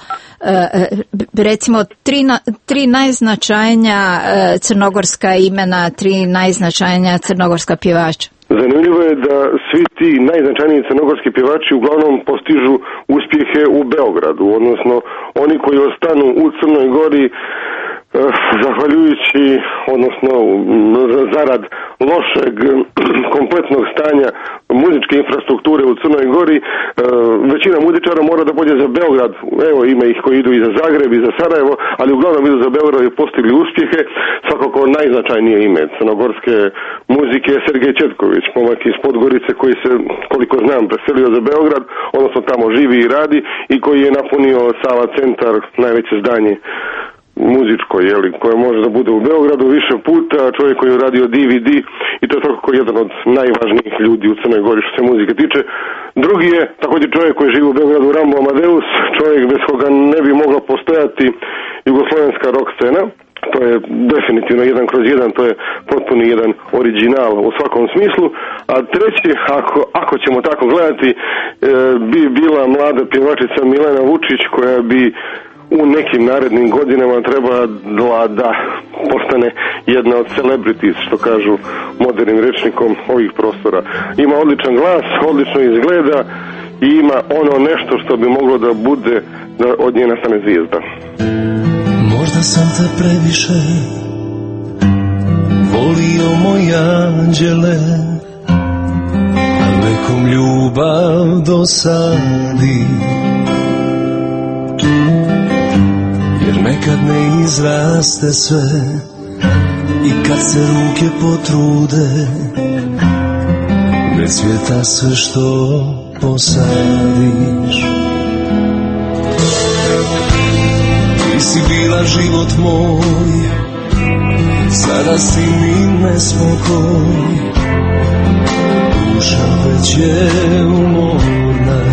recimo tri najznačajnija crnogorska imena, tri najznačajnija crnogorska pjevača? Zanimljivo je da svi ti najznačajniji crnogorski pjevači uglavnom postižu uspjehe u Beogradu, odnosno oni koji ostanu u Crnoj Gori zahvaljujući, odnosno zarad lošeg kompletnog stanja muzičke infrastrukture u Crnoj Gori, većina muzičara mora da pođe za Beograd. Evo, ima ih koji idu i za Zagreb i za Sarajevo, ali uglavnom idu za Beograd i postigli uspjehe. Svakako najznačajnije ime crnogorske muzike je Sergej Četković, momak iz Podgorice koji se, koliko znam, preselio za Beograd, odnosno tamo živi i radi i koji je napunio Sava centar, najveće zdanje muzičko, koje može da bude u Beogradu više puta, čovjek koji je radio DVD i to je svakako jedan od najvažnijih ljudi u Crnoj Gori što se muzike tiče. Drugi je također čovjek koji živi u Beogradu, Rambo Amadeus, čovjek bez koga ne bi mogla postojati jugoslovenska rock scena. To je definitivno 1/1, to je potpuni jedan original u svakom smislu. A treći, ako ćemo tako gledati, bi bila mlada pjevačica Milena Vučić koja bi u nekim narednim godinama trebala da postane jedna od celebrities, što kažu modernim rečnikom ovih prostora. Ima odličan glas, odlično izgleda i ima ono nešto što bi moglo da bude da od nje nastane zvijezda. Možda sam te previše volio, moj anđele, a nekom ljubav dosadi, jer nekad ne izraste sve i kad se ruke potrude ne cvjeta sve što posadiš. Ti si bila život moj, sada si mi nespokoj, duša već je umorna,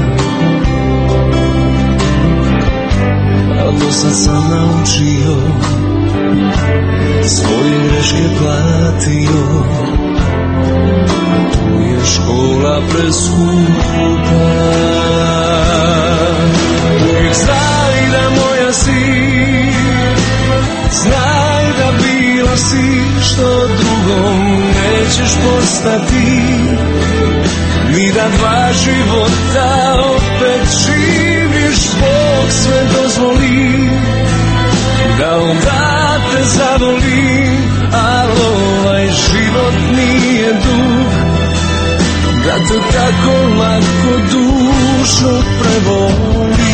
a do sad sam naučio, svoje greške platio, tu je škola preskupa. Uvijek znaj da moja si, znaj da bila si što drugom neće ostati, ni da dva života opet živiš, Bog sve dozvoli, da onda te zavoli, ali ovaj život nije dug, da te tako lako dušo prevoli.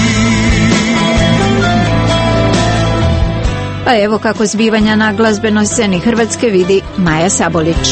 A evo kako zbivanja na glazbenoj sceni Hrvatske vidi Maja Sabolić.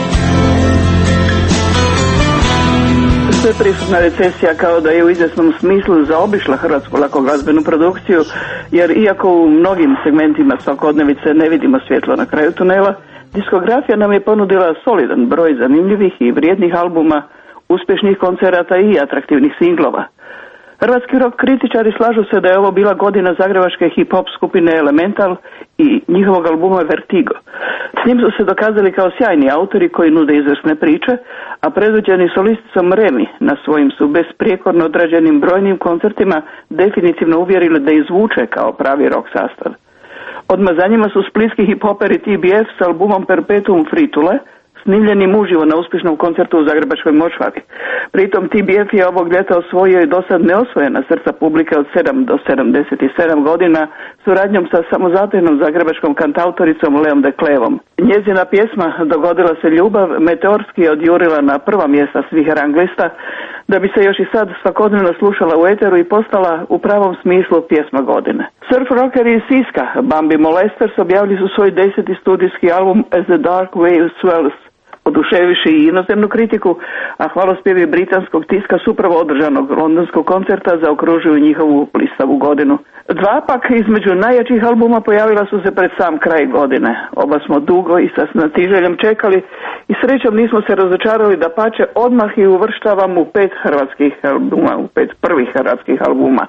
Sveprisutna recesija kao da je u izvjesnom smislu zaobišla hrvatsku lakoglazbenu produkciju, jer iako u mnogim segmentima svakodnevice ne vidimo svjetlo na kraju tunela, diskografija nam je ponudila solidan broj zanimljivih i vrijednih albuma, uspješnih koncerata i atraktivnih singlova. Hrvatski rock kritičari slažu se da je ovo bila godina zagrebačke hip-hop skupine Elemental i njihovog albuma Vertigo. S njim su se dokazali kao sjajni autori koji nude izvrsne priče, a predvođeni solisticom Remi na svojim su besprijekorno odrađenim brojnim koncertima definitivno uvjerili da izvuče kao pravi rock sastav. Odmah za njima su splitski hip-hoperi TBF s albumom Perpetuum Fritule, snimljenim uživo na uspješnom koncertu u Zagrebačkoj močvari. Pritom TBF je ovog ljeta osvojio i dosad neosvojena srca publike od 7 do 77 godina suradnjom sa samozatajnom zagrebačkom kantautoricom Leom de Klevom. Njezina pjesma Dogodila se ljubav meteorski je odjurila na prva mjesta svih rang lista, da bi se još i sad svakodnevno slušala u eteru i postala u pravom smislu pjesma godine. Surf rockeri iz Siska, Bambi Molesters, objavili su svoj 10. studijski album As the Dark Wave Swells, oduševiši i inozemnu kritiku, a hvalospjevi britanskog tiska s upravo održanog londonskog koncerta zaokružuju njihovu blistavu godinu. Dva pak između najjačih albuma pojavila su se pred sam kraj godine. Oba smo dugo i sa znatiželjom čekali i srećom nismo se razočarali, da pače odmah i uvrštavam u 5 hrvatskih albuma, u 5 prvih hrvatskih albuma.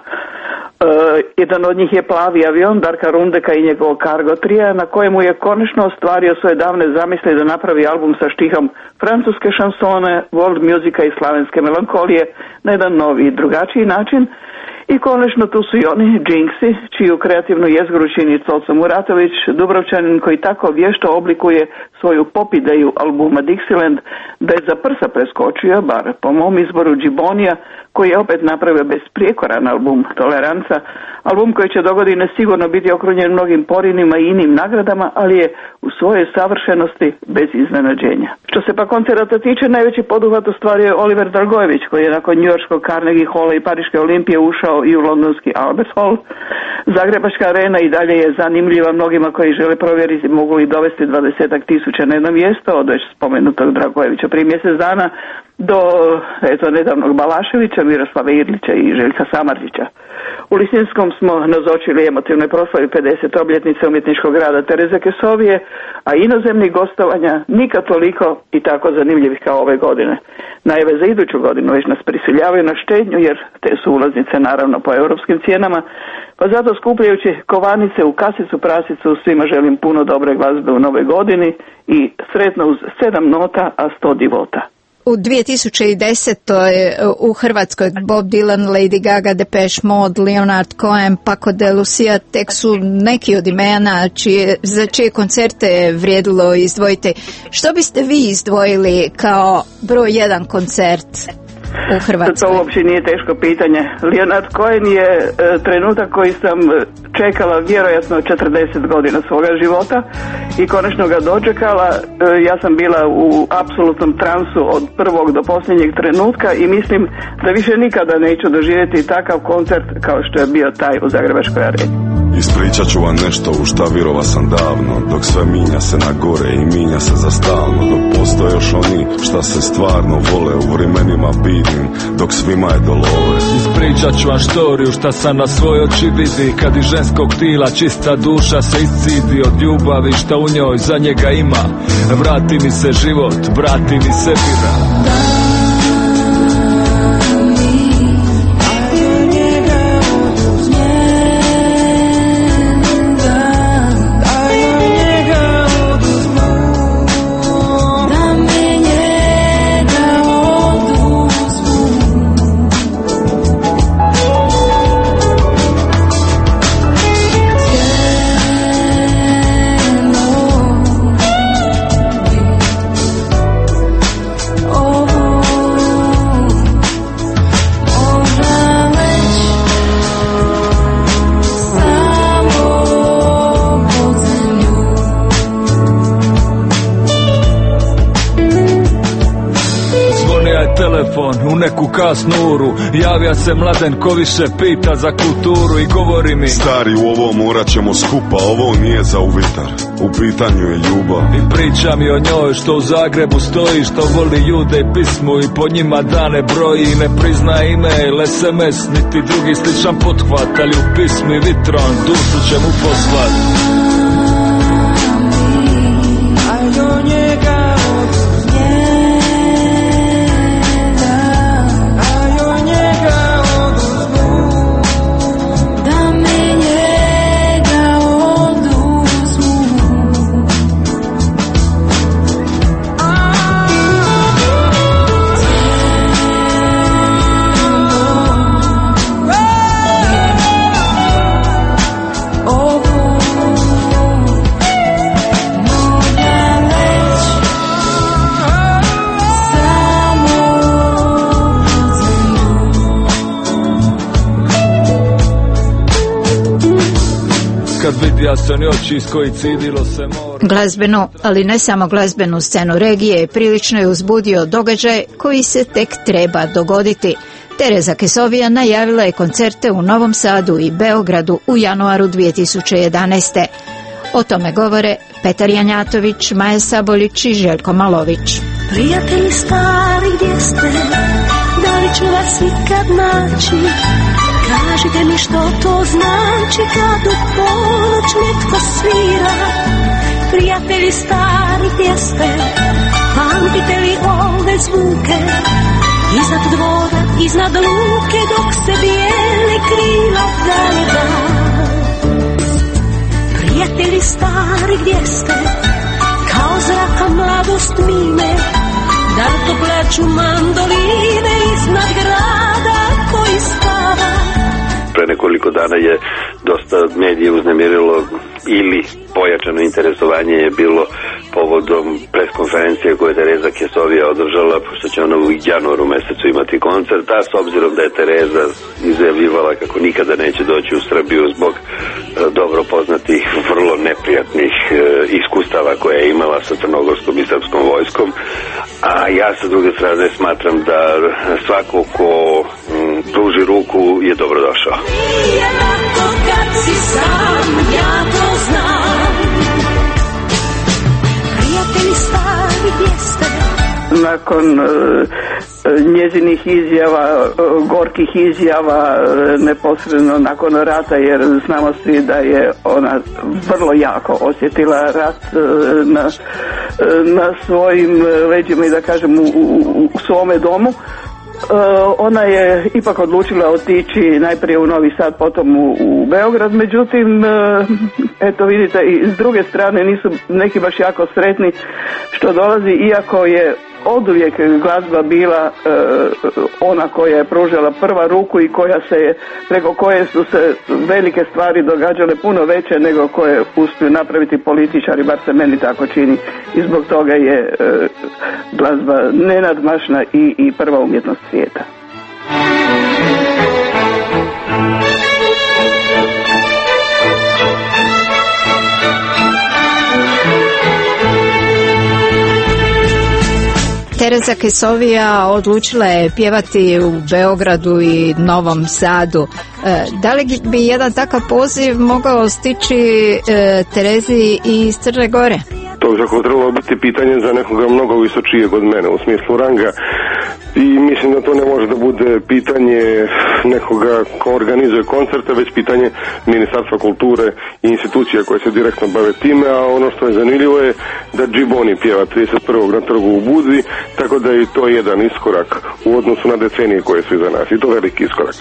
Jedan od njih je Plavi avion Darka Rundeka i njegovog Cargo trija, na kojemu je konačno ostvario svoje davne zamisli da napravi album sa štihom francuske šansone, world musika i slavenske melankolije na jedan novi i drugačiji način. I konačno tu su i oni Jinxi, čiju kreativnu jezgru čini Coco Muratović, Dubrovčanin koji tako vješto oblikuje svoju pop ideju albuma Dixieland, da je za prsa preskočio, bar po mom izboru, Džibonija, koji je opet napravio besprijekoran album Toleranca, album koji će dogodine sigurno biti okrunjen mnogim porinima i inim nagradama, ali je u svojoj savršenosti bez iznenađenja. Što se pa koncerata tiče, najveći poduhvat ostvario Oliver Dragojević, koji je nakon njujorskog Carnegie Halla i Pariške Olimpije ušao i u londonski Albert Hall. Zagrebačka arena i dalje je zanimljiva mnogima koji žele provjeriti mogu li dovesti 20.000 na jedno mjesto, od već spomenutog Dragojevića prije mjesec dana do nedavnog Balaševića, Miroslava Irlića i Željka Samardžića. U Lisinskom smo nazočili emotivnoj proslavi 50. obljetnice umjetničkog rada Tereze Kesovije, a inozemnih gostovanja nikad toliko i tako zanimljivih kao ove godine. Najave za iduću godinu već nas prisiljavaju na štednju, jer te su ulaznice naravno po europskim cijenama, pa zato skupljajući kovanice u kasicu prasicu svima želim puno dobre glazbe u nove godini i sretno uz 7 nota, a 100 divota. U 2010. u Hrvatskoj Bob Dylan, Lady Gaga, Depeche Mode, Leonard Cohen, Paco de Lucia tek su neki od imena za čije koncerte vrijedilo izdvojiti. Što biste vi izdvojili kao broj 1 koncert u Hrvatskoj? To uopće nije teško pitanje. Leonard Cohen je trenutak koji sam čekala vjerojatno 40 godina svoga života i konačno ga dočekala. Ja sam bila u apsolutnom transu od prvog do posljednjeg trenutka i mislim da više nikada neću doživjeti takav koncert kao što je bio taj u Zagrebačkoj areni. Ispričat ću vam nešto u šta virova sam davno, dok sve minja se na gore i minja se za stalno, dok postoje još oni šta se stvarno vole u vremenima bitnim, dok svima je do love. Ispričat ću vam štoriju šta sam na svoj oči vidi, kad iz ženskog tila čista duša se iscidi od ljubavi šta u njoj za njega ima. Vrati mi se život, vrati mi se vira. telefon u neku kasnu uru. Javlja se mladen ko više pita za kulturu i govori mi: stari, u ovo morat ćemo skupa, ovo nije za uvitar, u pitanju je ljubav. I priča mi o njoj što u Zagrebu stoji, što voli ljude i pismu i po njima dane broji. Ne prizna email, SMS niti drugi sličan pothvat, ali u pismi vitron dušu će mu poslat. Glazbenu, ali ne samo glazbenu scenu regije, prilično je uzbudio događaj koji se tek treba dogoditi. Tereza Kesovija najavila je koncerte u Novom Sadu i Beogradu u januaru 2011. O tome govore Petar Janjatović, Maja Sabolić i Željko Malović. Prijatelji stari, gdje ste? Da li ću vas ikad naći? Kažite mi što to znači kad u ponoć netko svira. Prijatelji stari, gdje ste? Pamtite li ove zvuke? Iznad dvora, iznad luke, dok se bijele krila dana. Prijatelji stari, gdje ste? Kao zraka mladost mine. Da li to plaću mandoline iznad grada koji spava? Pre nekoliko dana je dosta medije uznemirilo ili pojačano interesovanje je bilo povodom preskonferencije koje je Tereza Kesovija održala, pošto će ona u januaru mesecu imati koncert, a s obzirom da je Tereza izjavljivala kako nikada neće doći u Srbiju zbog dobro poznatih, vrlo neprijatnih iskustava koje je imala sa crnogorskom i srpskom vojskom, a ja sa druge strane smatram da svako ko pruži ruku je dobrodošao. Nije lako kad si sam, ja to znam. Prijatelji stari, gdje ste? Nakon njezinih izjava, gorkih izjava neposredno nakon rata, jer znamo svi da je ona vrlo jako osjetila rat na svojim leđima i da kažem u svome domu. Ona je ipak odlučila otići najprije u Novi Sad, potom u Beograd, međutim, eto vidite, i s druge strane nisu neki baš jako sretni što dolazi, iako je oduvijek glazba bila ona koja je pružala prva ruku i preko koje su se velike stvari događale puno veće nego koje uspiju napraviti političari, bar se meni tako čini, i zbog toga je glazba nenadmašna i prva umjetnost svijeta. Tereza Kesovija odlučila je pjevati u Beogradu i Novom Sadu. Da li bi jedan takav poziv mogao stići Terezi iz Crne Gore? To bi zapravo trebalo biti pitanje za nekoga mnogo visočijeg od mene u smislu ranga i mislim da to ne može da bude pitanje nekoga ko organizuje koncerte, već pitanje Ministarstva kulture i institucija koje se direktno bave time, a ono što je zanimljivo je da Džiboni pjeva 31. na trgu u Budvi, tako da je to jedan iskorak u odnosu na decenije koje su iza nas i to veliki iskorak.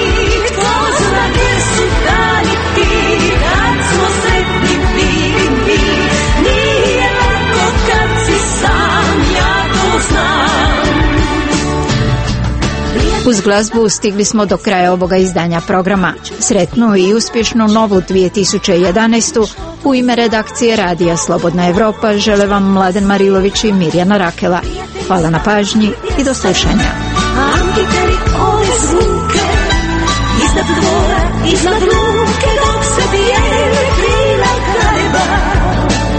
Uz glazbu stigli smo do kraja ovoga izdanja programa. Sretnu i uspješnu novu 2011. U ime redakcije Radija Slobodna Evropa žele vam Mladen Marilović i Mirjana Rakela. Hvala na pažnji i do slušanja. Iznad dvora, iznad luke, dok se bijele krila krajba.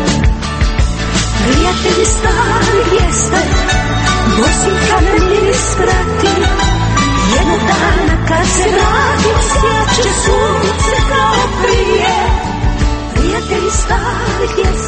Prijatelji stari, gdje ste? Bosim kamenili se vratim, sjeće sunce kao prije. Prijatelji stari, gdje